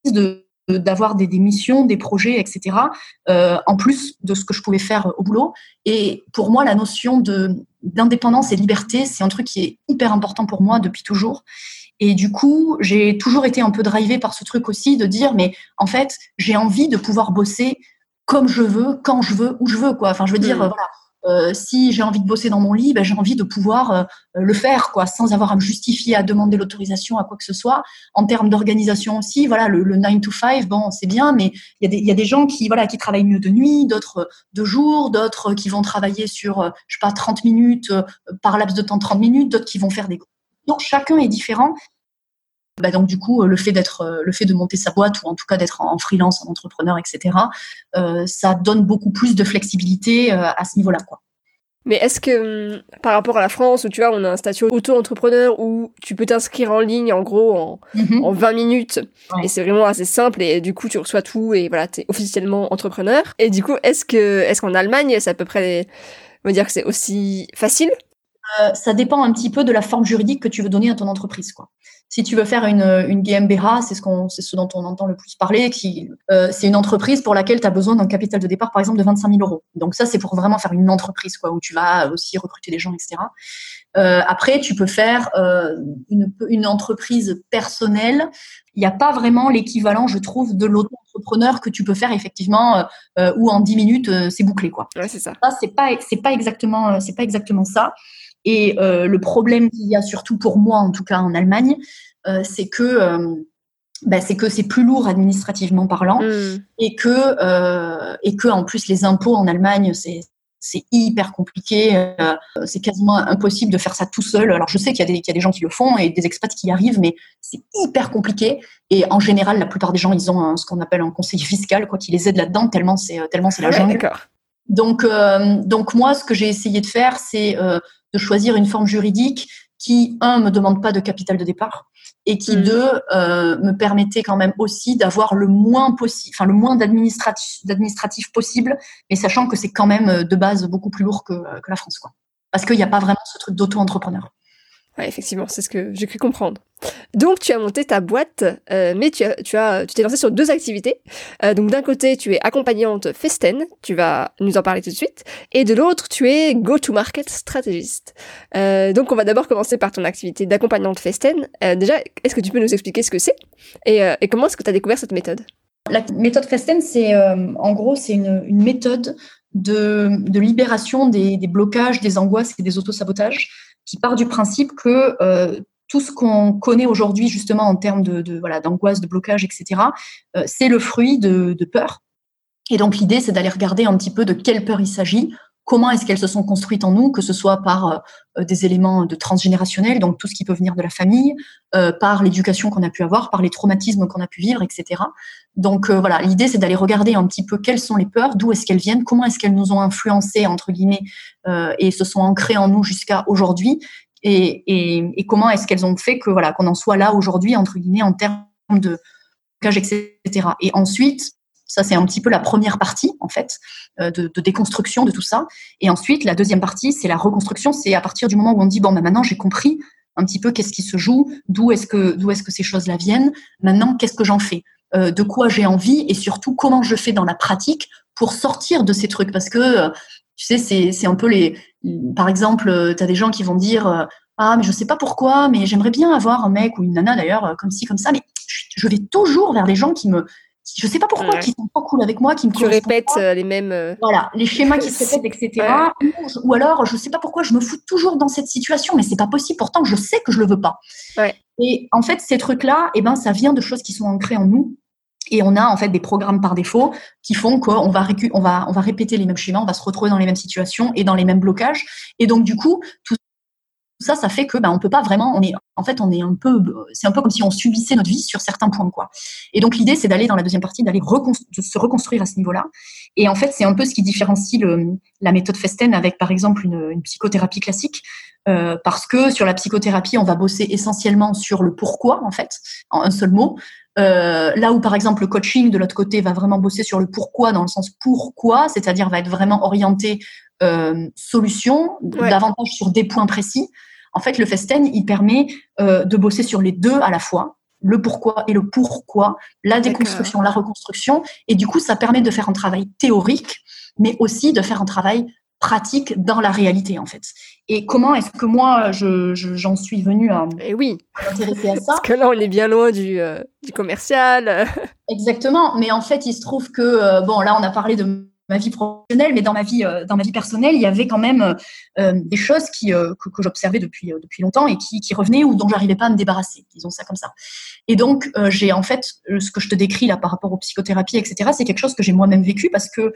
d'avoir des missions, des projets, etc. En plus de ce que je pouvais faire au boulot. Et pour moi, la notion d'indépendance et de liberté, c'est un truc qui est hyper important pour moi depuis toujours. Et du coup, j'ai toujours été un peu drivée par ce truc aussi de dire, mais en fait, j'ai envie de pouvoir bosser comme je veux, quand je veux, où je veux, quoi. Enfin, je veux dire, si j'ai envie de bosser dans mon lit, j'ai envie de pouvoir le faire, quoi, sans avoir à me justifier, à demander l'autorisation à quoi que ce soit. En termes d'organisation aussi, voilà, le 9 to 5, c'est bien, mais il y a des gens qui travaillent mieux de nuit, d'autres de jour, d'autres qui vont travailler sur, 30 minutes, par laps de temps 30 minutes, d'autres qui vont faire des... Donc, chacun est différent. Donc du coup, le fait de monter sa boîte ou en tout cas d'être en freelance, en entrepreneur, etc., ça donne beaucoup plus de flexibilité à ce niveau-là, quoi. Mais est-ce que par rapport à la France où tu vois, on a un statut auto-entrepreneur où tu peux t'inscrire en ligne en gros en 20 minutes et c'est vraiment assez simple et du coup tu reçois tout et voilà, t'es officiellement entrepreneur. Et du coup, est-ce qu'en Allemagne, c'est à peu près, on va dire que c'est aussi facile? Ça dépend un petit peu de la forme juridique que tu veux donner à ton entreprise, quoi. Si tu veux faire une GmbH, c'est ce dont on entend le plus parler, c'est une entreprise pour laquelle tu as besoin d'un capital de départ, par exemple, de 25 000 euros. Donc ça, c'est pour vraiment faire une entreprise, quoi, où tu vas aussi recruter des gens, etc. Après, tu peux faire une entreprise personnelle. Il n'y a pas vraiment l'équivalent, je trouve, de l'auto-entrepreneur que tu peux faire effectivement, où en 10 minutes, c'est bouclé, quoi. Ouais, c'est ça. Ça, c'est pas exactement ça. Et le problème qu'il y a surtout pour moi, en tout cas en Allemagne, c'est que c'est plus lourd administrativement parlant et que en plus les impôts en Allemagne c'est hyper compliqué, c'est quasiment impossible de faire ça tout seul. Alors je sais qu'il y a des gens qui le font et des expats qui y arrivent, mais c'est hyper compliqué. Et en général, la plupart des gens, ils ont ce qu'on appelle un conseiller fiscal, quoi, qui les aide là-dedans tellement c'est la jungle. D'accord. Donc moi, ce que j'ai essayé de faire, c'est de choisir une forme juridique qui, me demande pas de capital de départ et qui, me permettait quand même aussi d'avoir le moins d'administratif possible, mais sachant que c'est quand même de base beaucoup plus lourd que la France, quoi. Parce qu'il n'y a pas vraiment ce truc d'auto-entrepreneur. Ouais, effectivement, c'est ce que j'ai cru comprendre. Donc, tu as monté ta boîte, mais tu t'es lancé sur 2 activités. Donc, d'un côté, tu es accompagnante Festen, tu vas nous en parler tout de suite, et de l'autre, tu es go-to-market stratégiste. Donc, on va d'abord commencer par ton activité d'accompagnante Festen. Déjà, est-ce que tu peux nous expliquer ce que c'est et comment est-ce que tu as découvert cette méthode? La méthode Festen, c'est en gros, c'est une méthode de libération des blocages, des angoisses et des autosabotages, qui part du principe que tout ce qu'on connaît aujourd'hui justement en termes d'angoisse, de blocage, etc., c'est le fruit de peur. Et donc l'idée, c'est d'aller regarder un petit peu de quelle peur il s'agit, comment est-ce qu'elles se sont construites en nous, que ce soit par des éléments de transgénérationnel, donc tout ce qui peut venir de la famille, par l'éducation qu'on a pu avoir, par les traumatismes qu'on a pu vivre, etc. Donc l'idée, c'est d'aller regarder un petit peu quelles sont les peurs, d'où est-ce qu'elles viennent, comment est-ce qu'elles nous ont influencés, entre guillemets, et se sont ancrées en nous jusqu'à aujourd'hui, et comment est-ce qu'elles ont fait que qu'on en soit là aujourd'hui, entre guillemets, en termes de blocage, etc. Et ensuite, ça, c'est un petit peu la première partie, en fait, de déconstruction de tout ça. Et ensuite, la deuxième partie, c'est la reconstruction. C'est à partir du moment où on dit, maintenant, j'ai compris un petit peu qu'est-ce qui se joue, d'où est-ce que ces choses-là viennent. Maintenant, qu'est-ce que j'en fais? De quoi j'ai envie et surtout, comment je fais dans la pratique pour sortir de ces trucs. Parce que, tu sais, c'est un peu par exemple, tu as des gens qui vont dire, mais je sais pas pourquoi, mais j'aimerais bien avoir un mec ou une nana, d'ailleurs, comme ci, comme ça. Mais je vais toujours vers des gens je sais pas pourquoi, qui sont pas cool avec moi, qui me correspondent pas. Tu répètes les mêmes... Voilà, les schémas qui se répètent, etc. Ou alors, je sais pas pourquoi, je me fous toujours dans cette situation, mais c'est pas possible, pourtant je sais que je le veux pas. Ouais. Et en fait, ces trucs-là, ça vient de choses qui sont ancrées en nous. Et on a en fait des programmes par défaut qui font qu'on va répéter les mêmes schémas, on va se retrouver dans les mêmes situations et dans les mêmes blocages. Et donc, du coup, tout ça fait que on peut pas vraiment, c'est un peu comme si on subissait notre vie sur certains points, quoi. Et donc l'idée, c'est d'aller dans la deuxième partie, de se reconstruire à ce niveau-là. Et en fait, c'est un peu ce qui différencie la méthode Festen avec, par exemple, une psychothérapie classique, parce que sur la psychothérapie, on va bosser essentiellement sur le pourquoi, en fait, en un seul mot. Là où, par exemple, le coaching, de l'autre côté, va vraiment bosser sur le pourquoi, dans le sens pourquoi, c'est-à-dire va être vraiment orienté solution, davantage sur des points précis. En fait, le Festen, il permet de bosser sur les deux à la fois, le pourquoi et le pourquoi, la déconstruction, la reconstruction. Et du coup, ça permet de faire un travail théorique, mais aussi de faire un travail pratique dans la réalité, en fait. Et comment est-ce que moi, j'en suis venue à m'intéresser à ça? Parce que là, on est bien loin du commercial. Exactement. Mais en fait, il se trouve que, là, on a parlé de ma vie professionnelle, mais dans ma vie personnelle, il y avait quand même des choses que j'observais depuis longtemps et qui revenaient ou dont j'arrivais pas à me débarrasser, disons ça comme ça. Et donc j'ai en fait ce que je te décris là par rapport aux psychothérapies, etc. C'est quelque chose que j'ai moi-même vécu parce que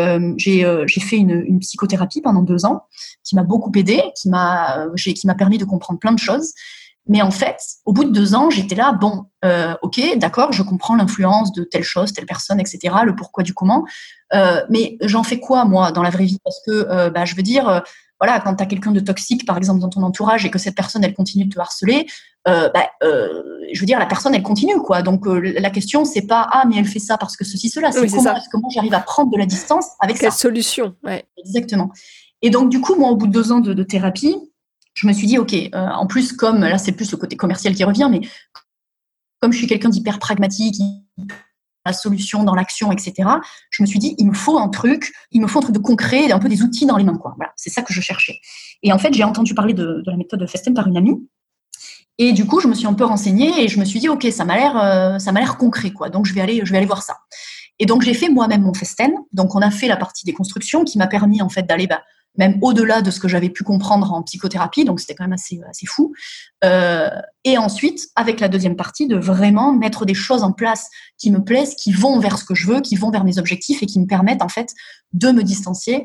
j'ai fait une psychothérapie pendant 2 ans qui m'a beaucoup aidée, qui m'a permis de comprendre plein de choses. Mais en fait, au bout de 2 ans, j'étais là, ok, d'accord, je comprends l'influence de telle chose, telle personne, etc., le pourquoi du comment, mais j'en fais quoi, moi, dans la vraie vie? Parce que, je veux dire, quand tu as quelqu'un de toxique, par exemple, dans ton entourage, et que cette personne, elle continue de te harceler, je veux dire, la personne, elle continue, quoi. Donc, la question, c'est pas, mais elle fait ça parce que ceci, cela, c'est comment est-ce que moi, j'arrive à prendre de la distance avec ça. Quelle solution, ouais. Exactement. Et donc, du coup, moi, au bout de 2 ans de thérapie, je me suis dit, ok, en plus, comme là, c'est plus le côté commercial qui revient, mais comme je suis quelqu'un d'hyper pragmatique, la solution dans l'action, etc., je me suis dit, il me faut un truc de concret, un peu des outils dans les mains, quoi. Voilà, c'est ça que je cherchais. Et en fait, j'ai entendu parler de la méthode de Festen par une amie. Et du coup, je me suis un peu renseignée et je me suis dit, ok, ça m'a l'air concret, quoi. Donc, je vais aller voir ça. Et donc, j'ai fait moi-même mon Festen. Donc, on a fait la partie des constructions qui m'a permis, en fait, d'aller, même au-delà de ce que j'avais pu comprendre en psychothérapie, donc c'était quand même assez fou. Et ensuite, avec la deuxième partie, de vraiment mettre des choses en place qui me plaisent, qui vont vers ce que je veux, qui vont vers mes objectifs et qui me permettent en fait de me distancier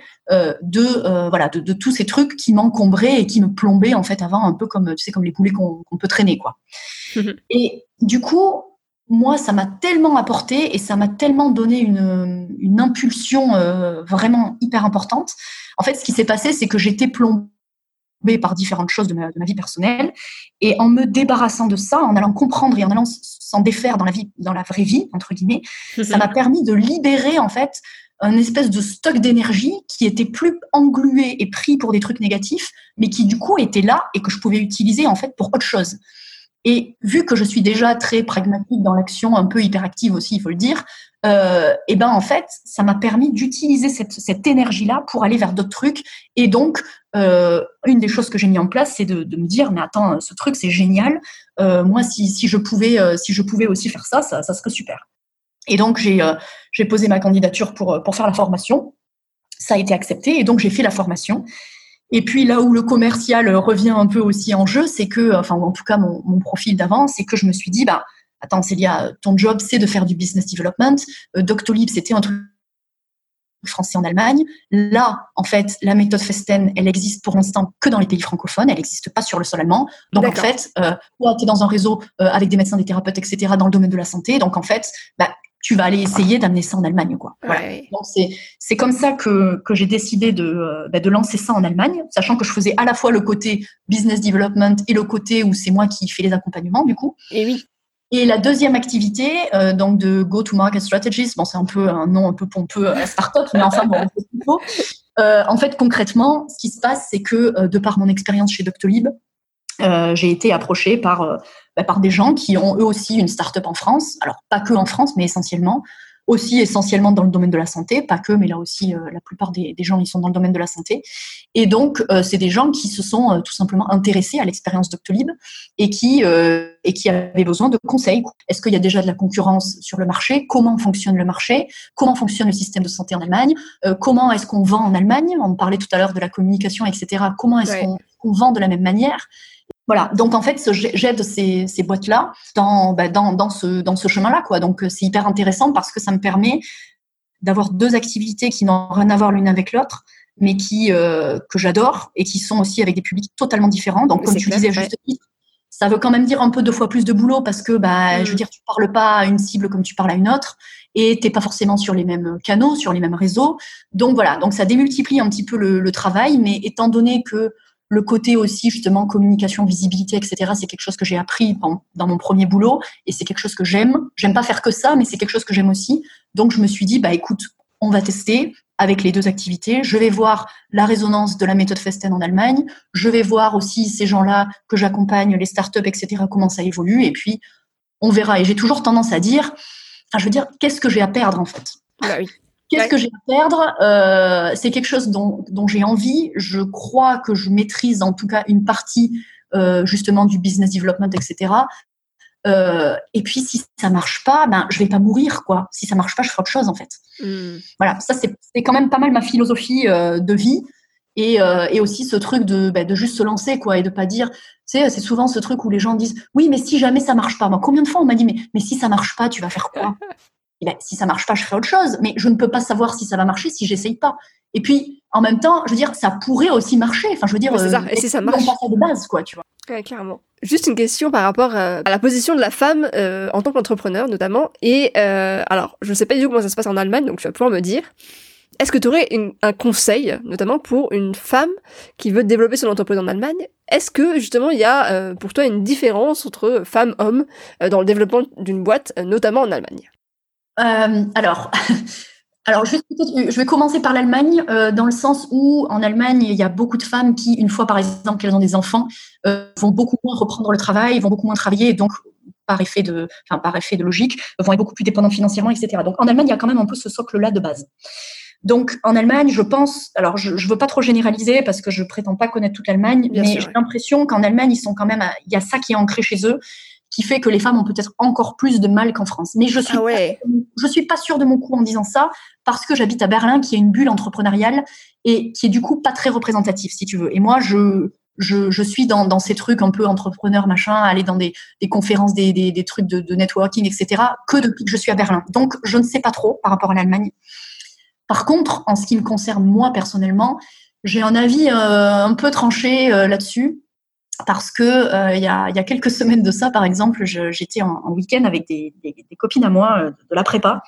de tous ces trucs qui m'encombraient et qui me plombaient en fait avant, un peu comme tu sais, comme les poulets qu'on peut traîner, quoi. Et du coup, moi, ça m'a tellement apporté et ça m'a tellement donné une impulsion vraiment hyper importante. En fait, ce qui s'est passé, c'est que j'étais plombée par différentes choses de ma vie personnelle, et en me débarrassant de ça, en allant comprendre et en allant s'en défaire dans la vraie vie, entre guillemets, ça m'a permis de libérer en fait un espèce de stock d'énergie qui était plus englué et pris pour des trucs négatifs, mais qui du coup était là et que je pouvais utiliser en fait pour autre chose. Et vu que je suis déjà très pragmatique dans l'action, un peu hyperactive aussi, il faut le dire, et ben en fait, ça m'a permis d'utiliser cette énergie-là pour aller vers d'autres trucs. Et donc, une des choses que j'ai mis en place, c'est de me dire, mais attends, ce truc, c'est génial. Moi, si je pouvais aussi faire ça serait super. Et donc, j'ai posé ma candidature pour faire la formation. Ça a été accepté, et donc j'ai fait la formation. Et puis là où le commercial revient un peu aussi en jeu, c'est que, enfin, en tout cas mon profil d'avant, c'est que je me suis dit, bah, attends Célia, ton job c'est de faire du business development. Doctolib, c'était un truc français en Allemagne. Là, en fait, la méthode Festen, elle existe pour l'instant que dans les pays francophones, elle n'existe pas sur le sol allemand. Donc D'accord. En fait, toi, tu es dans un réseau avec des médecins, des thérapeutes, etc., dans le domaine de la santé. Donc en fait, bah, tu vas aller essayer d'amener ça en Allemagne, quoi. Voilà. Ouais. Donc c'est comme ça que j'ai décidé de lancer ça en Allemagne, sachant que je faisais à la fois le côté business development et le côté où c'est moi qui fais les accompagnements, du coup. Et oui. Et la deuxième activité, donc de Go-to-Market Strategies, bon, c'est un peu un nom un peu pompeux à la start-up, mais enfin, bon, c'est ce qu'il faut. En fait, concrètement, ce qui se passe, c'est que de par mon expérience chez Doctolib, j'ai été approchée par des gens qui ont eux aussi une start-up en France. Alors, pas que en France, mais essentiellement dans le domaine de la santé, pas que, mais là aussi, la plupart des gens, ils sont dans le domaine de la santé. Et donc, c'est des gens qui se sont tout simplement intéressés à l'expérience Doctolib et qui avaient besoin de conseils. Est-ce qu'il y a déjà de la concurrence sur le marché? Comment fonctionne le marché? Comment fonctionne le système de santé en Allemagne? Comment est-ce qu'on vend en Allemagne? On parlait tout à l'heure de la communication, etc. Comment est-ce qu'on vend de la même manière? Voilà, donc en fait, j'aide ces boîtes-là dans ce chemin-là, quoi. Donc c'est hyper intéressant parce que ça me permet d'avoir deux activités qui n'ont rien à voir l'une avec l'autre, mais que j'adore et qui sont aussi avec des publics totalement différents. Donc comme tu disais juste titre, ça veut quand même dire un peu 2 fois plus de boulot parce que je veux dire, tu parles pas à une cible comme tu parles à une autre et t'es pas forcément sur les mêmes canaux, sur les mêmes réseaux. Donc voilà, donc ça démultiplie un petit peu le travail, mais étant donné que le côté aussi, justement, communication, visibilité, etc., c'est quelque chose que j'ai appris dans mon premier boulot et c'est quelque chose que j'aime. J'aime pas faire que ça, mais c'est quelque chose que j'aime aussi. Donc, je me suis dit, écoute, on va tester avec les deux activités. Je vais voir la résonance de la méthode Festen en Allemagne. Je vais voir aussi ces gens-là que j'accompagne, les startups, etc., comment ça évolue. Et puis, on verra. Et j'ai toujours tendance à dire, qu'est-ce que j'ai à perdre, en fait? Bah oui. Qu'est-ce que j'ai à perdre? C'est quelque chose dont j'ai envie. Je crois que je maîtrise en tout cas une partie justement du business development, etc. Et puis si ça marche pas, je vais pas mourir, quoi. Si ça marche pas, je ferai autre chose en fait. Voilà, ça c'est quand même pas mal ma philosophie de vie et aussi ce truc de juste se lancer, quoi, et de pas dire. Tu sais, c'est souvent ce truc où les gens disent oui, mais si jamais ça marche pas. Moi, combien de fois on m'a dit mais si ça marche pas, tu vas faire quoi? Et si ça marche pas, je ferai autre chose. Mais je ne peux pas savoir si ça va marcher si j'essaye pas. Et puis, en même temps, je veux dire, ça pourrait aussi marcher. Enfin, je veux dire, c'est ça. Et si ça marche, on passe de base, quoi, tu vois. Ouais, clairement. Juste une question par rapport à la position de la femme en tant qu'entrepreneur, notamment. Et alors, je ne sais pas du tout comment ça se passe en Allemagne, donc tu vas pouvoir me dire. Est-ce que tu aurais un conseil, notamment pour une femme qui veut développer son entreprise en Allemagne? Est-ce que, justement, il y a pour toi une différence entre femmes-hommes dans le développement d'une boîte, notamment en Allemagne? Alors, juste peut-être, je vais commencer par l'Allemagne, dans le sens où en Allemagne, il y a beaucoup de femmes qui, une fois par exemple qu'elles ont des enfants, vont beaucoup moins reprendre le travail, vont beaucoup moins travailler, et donc par effet de logique, vont être beaucoup plus dépendantes financièrement, etc. Donc en Allemagne, il y a quand même un peu ce socle-là de base. Donc en Allemagne, je pense, alors je veux pas trop généraliser parce que je prétends pas connaître toute l'Allemagne, mais j'ai l'impression qu'en Allemagne, ils sont quand même, il y a ça qui est ancré chez eux, qui fait que les femmes ont peut-être encore plus de mal qu'en France. Mais je suis pas sûre de mon coup en disant ça, parce que j'habite à Berlin, qui est une bulle entrepreneuriale et qui est du coup pas très représentative, si tu veux. Et moi, je suis dans ces trucs un peu entrepreneurs, machin, aller dans des conférences, des trucs de networking, etc., que depuis que je suis à Berlin. Donc, je ne sais pas trop par rapport à l'Allemagne. Par contre, en ce qui me concerne moi personnellement, j'ai un avis un peu tranché là-dessus. parce que il y a quelques semaines de ça, par exemple, j'étais en week-end avec des copines à moi de la prépa.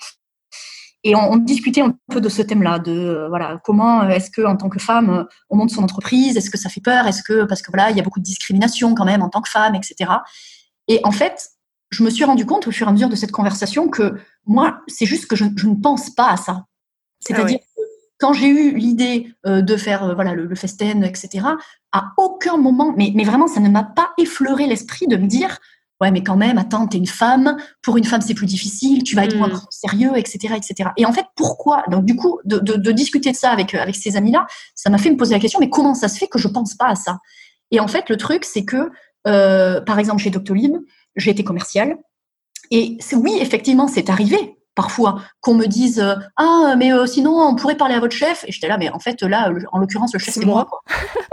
Et on discutait un peu de ce thème-là, de voilà, comment est-ce que en tant que femme on monte son entreprise, est-ce que ça fait peur, parce que voilà, il y a beaucoup de discrimination quand même en tant que femme, etc. Et en fait, je me suis rendu compte au fur et à mesure de cette conversation que moi, c'est juste que je ne pense pas à ça. C'est-à-dire que quand j'ai eu l'idée de faire voilà le festen, etc. À aucun moment, mais vraiment, ça ne m'a pas effleuré l'esprit de me dire ouais, mais quand même, attends, t'es une femme. Pour une femme, c'est plus difficile. Tu vas être moins sérieux, etc., etc. Et en fait, pourquoi ? Donc, du coup, de discuter de ça avec ces amis-là, ça m'a fait me poser la question, mais comment ça se fait que je pense pas à ça ? Et en fait, le truc, c'est que, par exemple, chez Doctolib, j'ai été commerciale. Et oui, effectivement, c'est arrivé parfois qu'on me dise ah, mais sinon, on pourrait parler à votre chef. Et j'étais là, mais en fait, là, en l'occurrence, le chef, c'est moi. Quoi.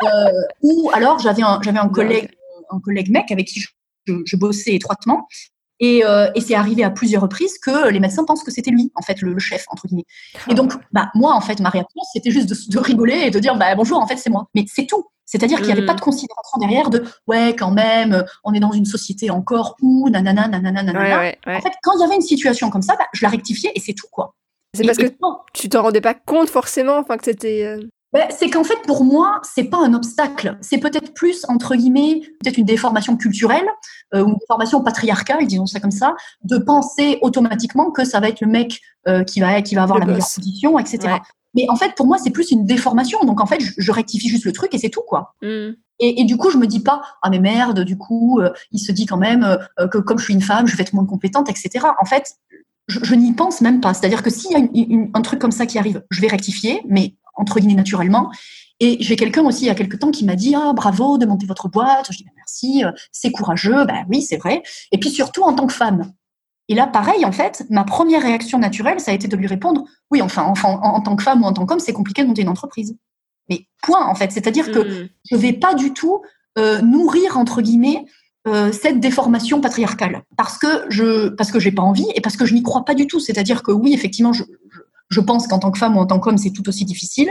Ou alors, j'avais un collègue mec avec qui je bossais étroitement. Et c'est arrivé à plusieurs reprises que les médecins pensent que c'était lui, en fait, le chef, entre guillemets. Et donc, moi, en fait, ma réaction, c'était juste de rigoler et de dire, bonjour, en fait, c'est moi. Mais c'est tout. C'est-à-dire qu'il n'y avait pas de considération derrière de, ouais, quand même, on est dans une société encore où, nanana, nanana, nanana. Ouais. En fait, quand il y avait une situation comme ça, je la rectifiais et c'est tout, quoi. C'est parce que tu t'en rendais pas compte forcément, enfin, que c'était... C'est qu'en fait, pour moi, c'est pas un obstacle. C'est peut-être plus, entre guillemets, peut-être une déformation culturelle, ou une déformation patriarcale, disons ça comme ça, de penser automatiquement que ça va être le mec qui va avoir la meilleure position, etc. Ouais. Mais en fait, pour moi, c'est plus une déformation. Donc, en fait, je rectifie juste le truc et c'est tout, quoi. Et du coup, je me dis pas, ah mais merde, du coup, il se dit quand même que comme je suis une femme, je vais être moins compétente, etc. En fait, je n'y pense même pas. C'est-à-dire que s'il y a un truc comme ça qui arrive, je vais rectifier, mais entre guillemets naturellement. Et j'ai quelqu'un aussi il y a quelques temps qui m'a dit bravo de monter votre boîte. Je dis merci, c'est courageux. Oui, c'est vrai. Et puis surtout en tant que femme. Et là, pareil, en fait, ma première réaction naturelle, ça a été de lui répondre oui, enfin en tant que femme ou en tant qu'homme, c'est compliqué de monter une entreprise. Mais point, en fait. C'est-à-dire que je vais pas du tout nourrir, entre guillemets, cette déformation patriarcale parce que j'ai pas envie et parce que je n'y crois pas du tout. C'est-à-dire que oui, effectivement, je pense qu'en tant que femme ou en tant qu'homme, c'est tout aussi difficile.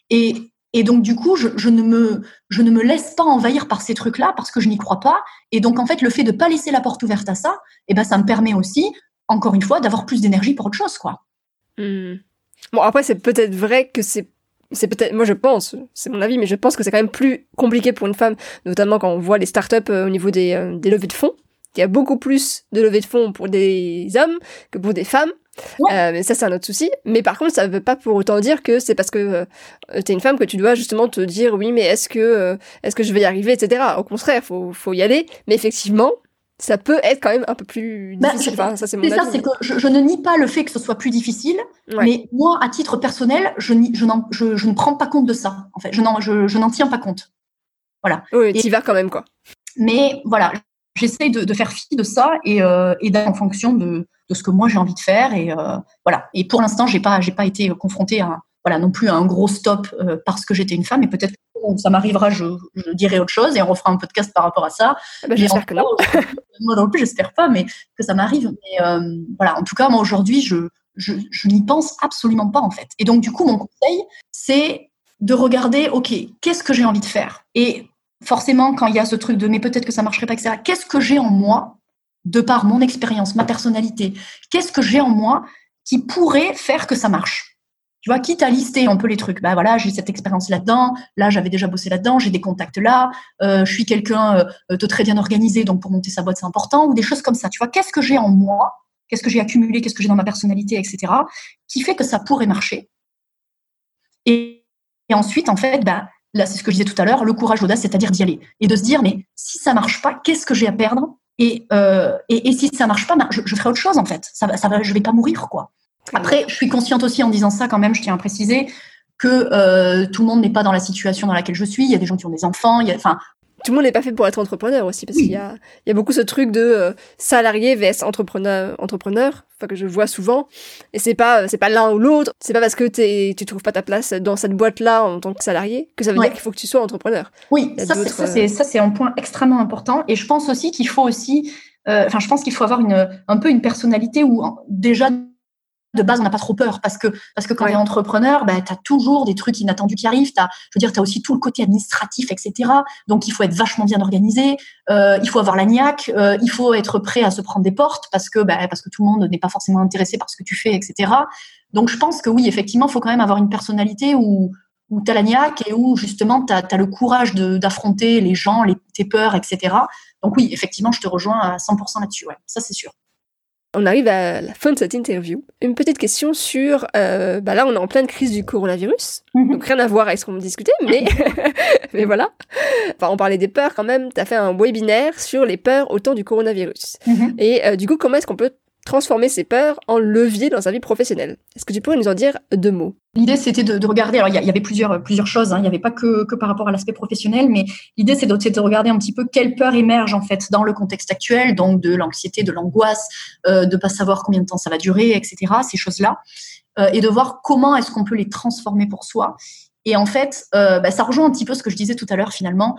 Et donc, du coup, je ne me laisse pas envahir par ces trucs-là parce que je n'y crois pas. Et donc, en fait, le fait de ne pas laisser la porte ouverte à ça, ça me permet aussi, encore une fois, d'avoir plus d'énergie pour autre chose, quoi. Bon, après, c'est peut-être vrai que c'est peut-être, moi je pense, c'est mon avis, mais je pense que c'est quand même plus compliqué pour une femme, notamment quand on voit les startups au niveau des levées de fonds. Il y a beaucoup plus de levées de fonds pour des hommes que pour des femmes. Ouais. Mais ça, c'est un autre souci. Mais par contre, ça veut pas pour autant dire que c'est parce que t'es une femme que tu dois justement te dire oui, mais est-ce que je vais y arriver, etc. Au contraire, faut y aller. Mais effectivement, ça peut être quand même un peu plus difficile. Enfin, ça, c'est mon avis. C'est ça, c'est que je ne nie pas le fait que ce soit plus difficile, mais moi, à titre personnel, je ne prends pas compte de ça. En fait, je n'en tiens pas compte. Voilà. Oui, t'y vas quand même, quoi. Mais voilà, j'essaie de faire fi de ça et d'aller en fonction de ce que moi j'ai envie de faire et voilà. Et pour l'instant, j'ai pas été confrontée à non plus à un gros stop parce que j'étais une femme. Et peut-être que ça m'arrivera, je dirai autre chose et on refera un podcast par rapport à ça. J'espère que non. Moi non plus, j'espère pas, mais que ça m'arrive. Mais voilà, en tout cas, moi aujourd'hui, je n'y pense absolument pas en fait. Et donc du coup, mon conseil, c'est de regarder, ok, qu'est-ce que j'ai envie de faire ? Et forcément, quand il y a ce truc de mais peut-être que ça marcherait pas, etc. Qu'est-ce que j'ai en moi, de par mon expérience, ma personnalité, qu'est-ce que j'ai en moi qui pourrait faire que ça marche ? Tu vois, quitte à lister un peu les trucs. Voilà, j'ai cette expérience là-dedans. Là, j'avais déjà bossé là-dedans. J'ai des contacts là. Je suis quelqu'un de très bien organisé, donc pour monter sa boîte, c'est important. Ou des choses comme ça. Tu vois, qu'est-ce que j'ai en moi ? Qu'est-ce que j'ai accumulé ? Qu'est-ce que j'ai dans ma personnalité, etc. Qui fait que ça pourrait marcher ? Et ensuite, en fait, là, c'est ce que je disais tout à l'heure, le courage, l'audace, c'est-à-dire d'y aller. Et de se dire, mais si ça marche pas, qu'est-ce que j'ai à perdre ? Et si ça marche pas, je ferai autre chose, en fait. Je vais pas mourir, quoi. Après, je suis consciente aussi en disant ça, quand même, je tiens à préciser que tout le monde n'est pas dans la situation dans laquelle je suis. Il y a des gens qui ont des enfants, tout le monde n'est pas fait pour être entrepreneur aussi, parce qu'il y a beaucoup ce truc de salarié vs entrepreneur, enfin que je vois souvent. Et c'est pas l'un ou l'autre. C'est pas parce que tu trouves pas ta place dans cette boîte-là en tant que salarié que ça veut dire qu'il faut que tu sois entrepreneur. Oui, ça c'est un point extrêmement important. Et je pense aussi qu'il faut avoir un peu une personnalité où déjà de base, on n'a pas trop peur parce que quand tu es entrepreneur, tu as toujours des trucs inattendus qui arrivent. Tu as aussi tout le côté administratif, etc. Donc, il faut être vachement bien organisé. Il faut avoir la niaque. Il faut être prêt à se prendre des portes parce que tout le monde n'est pas forcément intéressé par ce que tu fais, etc. Donc, je pense que oui, effectivement, il faut quand même avoir une personnalité où tu as la niaque et où, justement, tu as le courage d'affronter les gens, tes peurs, etc. Donc, oui, effectivement, je te rejoins à 100% là-dessus. Ouais, ça, c'est sûr. On arrive à la fin de cette interview. Une petite question sur... là, on est en pleine crise du coronavirus. Donc, rien à voir avec ce qu'on discutait, mais, mais voilà. Enfin, on parlait des peurs quand même. Tu as fait un webinaire sur les peurs au temps du coronavirus. Et du coup, comment est-ce qu'on peut transformer ces peurs en levier dans sa vie professionnelle? Est-ce que tu pourrais nous en dire 2 mots? L'idée, c'était de regarder. Alors, il y avait plusieurs choses. Il n'y avait pas que par rapport à l'aspect professionnel, mais l'idée, c'est de regarder un petit peu quelles peurs émergent en fait dans le contexte actuel, donc de l'anxiété, de l'angoisse, de pas savoir combien de temps ça va durer, etc. Ces choses-là, et de voir comment est-ce qu'on peut les transformer pour soi. Et en fait, ça rejoint un petit peu ce que je disais tout à l'heure finalement.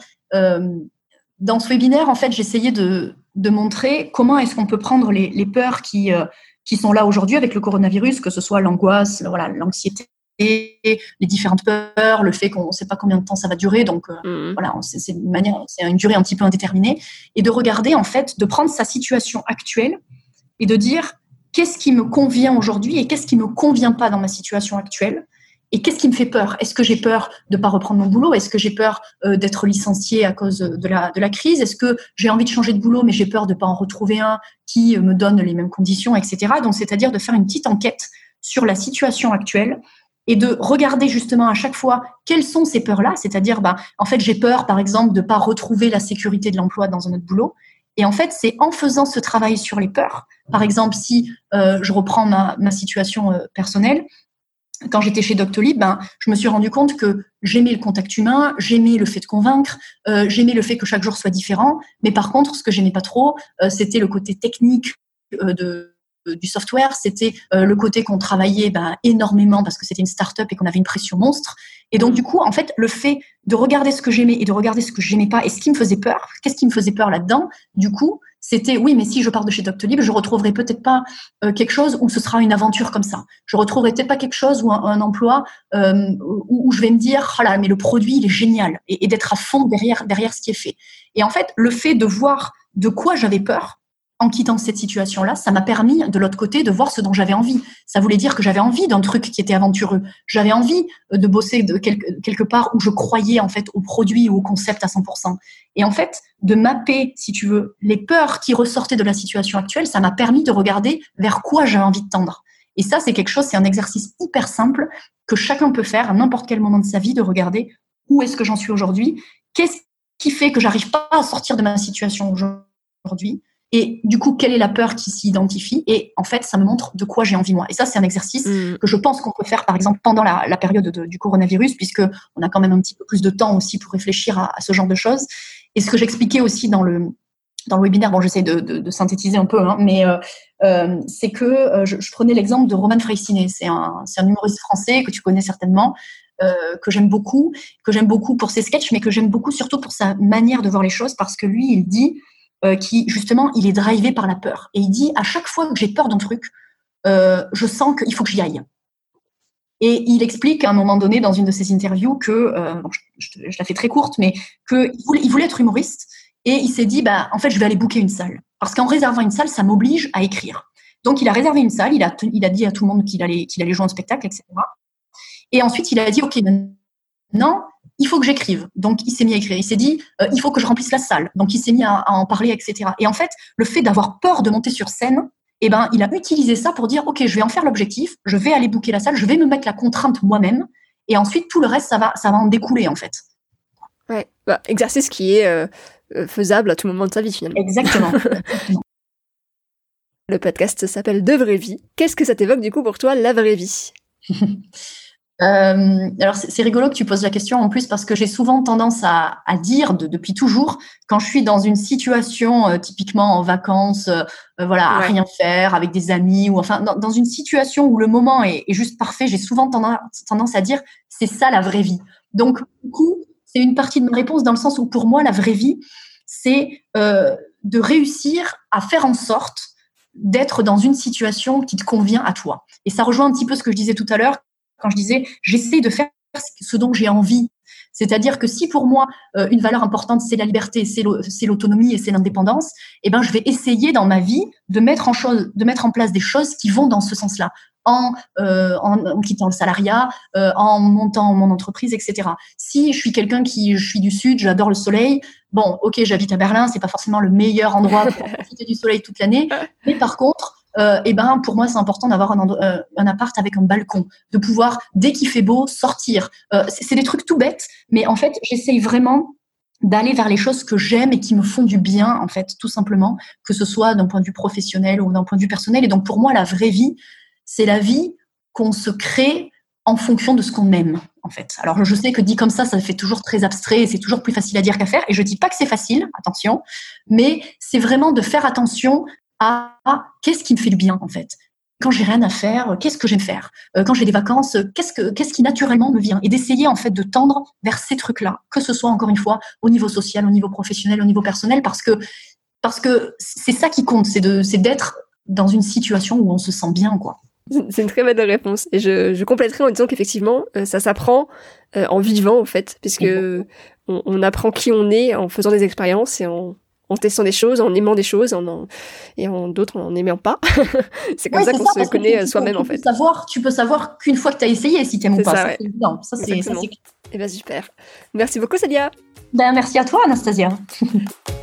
Dans ce webinaire, en fait, j'essayais de montrer comment est-ce qu'on peut prendre les peurs qui sont là aujourd'hui avec le coronavirus, que ce soit l'angoisse, l'anxiété, les différentes peurs, le fait qu'on ne sait pas combien de temps ça va durer, donc c'est une durée un petit peu indéterminée, et de regarder en fait, de prendre sa situation actuelle et de dire qu'est-ce qui me convient aujourd'hui et qu'est-ce qui me convient pas dans ma situation actuelle. Et qu'est-ce qui me fait peur? Est-ce que j'ai peur de ne pas reprendre mon boulot? Est-ce que j'ai peur d'être licenciée à cause de la crise? Est-ce que j'ai envie de changer de boulot, mais j'ai peur de ne pas en retrouver un qui me donne les mêmes conditions, etc. Donc, c'est-à-dire de faire une petite enquête sur la situation actuelle et de regarder justement à chaque fois quelles sont ces peurs-là. C'est-à-dire, en fait, j'ai peur, par exemple, de ne pas retrouver la sécurité de l'emploi dans un autre boulot. Et en fait, c'est en faisant ce travail sur les peurs. Par exemple, si je reprends ma situation personnelle, quand j'étais chez Doctolib, je me suis rendu compte que j'aimais le contact humain, j'aimais le fait de convaincre, j'aimais le fait que chaque jour soit différent. Mais par contre, ce que j'aimais pas trop, c'était le côté technique du software, c'était le côté qu'on travaillait énormément parce que c'était une start-up et qu'on avait une pression monstre. Et donc, du coup, en fait, le fait de regarder ce que j'aimais et de regarder ce que j'aimais pas et ce qui me faisait peur, qu'est-ce qui me faisait peur là-dedans, du coup, c'était, oui, mais si je pars de chez Doctolib, je retrouverai peut-être pas quelque chose où ce sera une aventure comme ça. Je retrouverai peut-être pas quelque chose ou un emploi où je vais me dire, oh là, mais le produit, il est génial, et d'être à fond derrière ce qui est fait. Et en fait, le fait de voir de quoi j'avais peur en quittant cette situation-là, ça m'a permis, de l'autre côté, de voir ce dont j'avais envie. Ça voulait dire que j'avais envie d'un truc qui était aventureux. J'avais envie de bosser quelque part où je croyais en fait au produit ou au concept à 100%. Et en fait, de mapper, si tu veux, les peurs qui ressortaient de la situation actuelle, ça m'a permis de regarder vers quoi j'avais envie de tendre. Et ça, c'est un exercice hyper simple que chacun peut faire à n'importe quel moment de sa vie, de regarder où est-ce que j'en suis aujourd'hui, qu'est-ce qui fait que j'arrive pas à sortir de ma situation aujourd'hui. Et du coup, quelle est la peur qui s'y identifie? Et en fait, ça me montre de quoi j'ai envie moi. Et ça, c'est un exercice que je pense qu'on peut faire, par exemple, pendant la période du coronavirus, puisque on a quand même un petit peu plus de temps aussi pour réfléchir à ce genre de choses. Et ce que j'expliquais aussi dans le webinaire, bon, j'essaie de synthétiser un peu, mais c'est que je prenais l'exemple de Roman Freycinet. C'est un humoriste français que tu connais certainement, que j'aime beaucoup pour ses sketchs, mais que j'aime beaucoup surtout pour sa manière de voir les choses, parce que lui, il dit justement, il est drivé par la peur. Et il dit, à chaque fois que j'ai peur d'un truc, je sens qu'il faut que j'y aille. Et il explique à un moment donné dans une de ses interviews que, je la fais très courte, mais qu'il voulait être humoriste, et il s'est dit, en fait, je vais aller booker une salle. Parce qu'en réservant une salle, ça m'oblige à écrire. Donc, il a réservé une salle, il a dit à tout le monde qu'il allait jouer un spectacle, etc. Et ensuite, il a dit, OK, maintenant, il faut que j'écrive. Donc, il s'est mis à écrire. Il s'est dit, il faut que je remplisse la salle. Donc, il s'est mis à en parler, etc. Et en fait, le fait d'avoir peur de monter sur scène, il a utilisé ça pour dire, OK, je vais en faire l'objectif, je vais aller booker la salle, je vais me mettre la contrainte moi-même, et ensuite, tout le reste, ça va en découler, en fait. Ouais, exercice qui est faisable à tout moment de sa vie, finalement. Exactement. Le podcast s'appelle De Vraie Vie. Qu'est-ce que ça t'évoque, du coup, pour toi, la vraie vie? Alors c'est rigolo que tu poses la question en plus, parce que j'ai souvent tendance à dire depuis toujours, quand je suis dans une situation typiquement en vacances, à rien faire avec des amis, ou enfin dans une situation où le moment est juste parfait, j'ai souvent tendance à dire c'est ça la vraie vie. Donc du coup, c'est une partie de ma réponse, dans le sens où pour moi la vraie vie, c'est de réussir à faire en sorte d'être dans une situation qui te convient à toi. Et ça rejoint un petit peu ce que je disais tout à l'heure quand je disais j'essaie de faire ce dont j'ai envie. C'est-à-dire que si pour moi, une valeur importante, c'est la liberté, c'est l'autonomie et c'est l'indépendance, eh ben, je vais essayer dans ma vie de mettre en place des choses qui vont dans ce sens-là, en quittant le salariat, en montant mon entreprise, etc. Si je suis je suis du Sud, j'adore le soleil, bon, ok, j'habite à Berlin, c'est pas forcément le meilleur endroit pour profiter du soleil toute l'année, mais par contre, pour moi, c'est important d'avoir un appart avec un balcon, de pouvoir, dès qu'il fait beau, sortir. C'est des trucs tout bêtes, mais en fait, j'essaye vraiment d'aller vers les choses que j'aime et qui me font du bien, en fait, tout simplement, que ce soit d'un point de vue professionnel ou d'un point de vue personnel. Et donc, pour moi, la vraie vie, c'est la vie qu'on se crée en fonction de ce qu'on aime, en fait. Alors, je sais que dit comme ça fait toujours très abstrait et c'est toujours plus facile à dire qu'à faire. Et je dis pas que c'est facile, attention, mais c'est vraiment de faire attention à qu'est-ce qui me fait du bien, en fait. Quand j'ai rien à faire, qu'est-ce que j'aime faire ? Quand j'ai des vacances, qu'est-ce qui naturellement me vient ? Et d'essayer, en fait, de tendre vers ces trucs-là, que ce soit, encore une fois, au niveau social, au niveau professionnel, au niveau personnel, parce que c'est ça qui compte, c'est d'être dans une situation où on se sent bien, quoi. C'est une très belle réponse. Et je compléterai en disant qu'effectivement, ça s'apprend en vivant, en fait, puisque on apprend qui on est en faisant des expériences et en testant des choses, en aimant des choses, et en d'autres en n'aimant pas. C'est comme ça qu'on se connaît soi-même, en fait. Tu peux savoir qu'une fois que tu as essayé si tu aimes ou pas. C'est super. Et bien, super. Merci beaucoup, Célia. Merci à toi, Anastasia.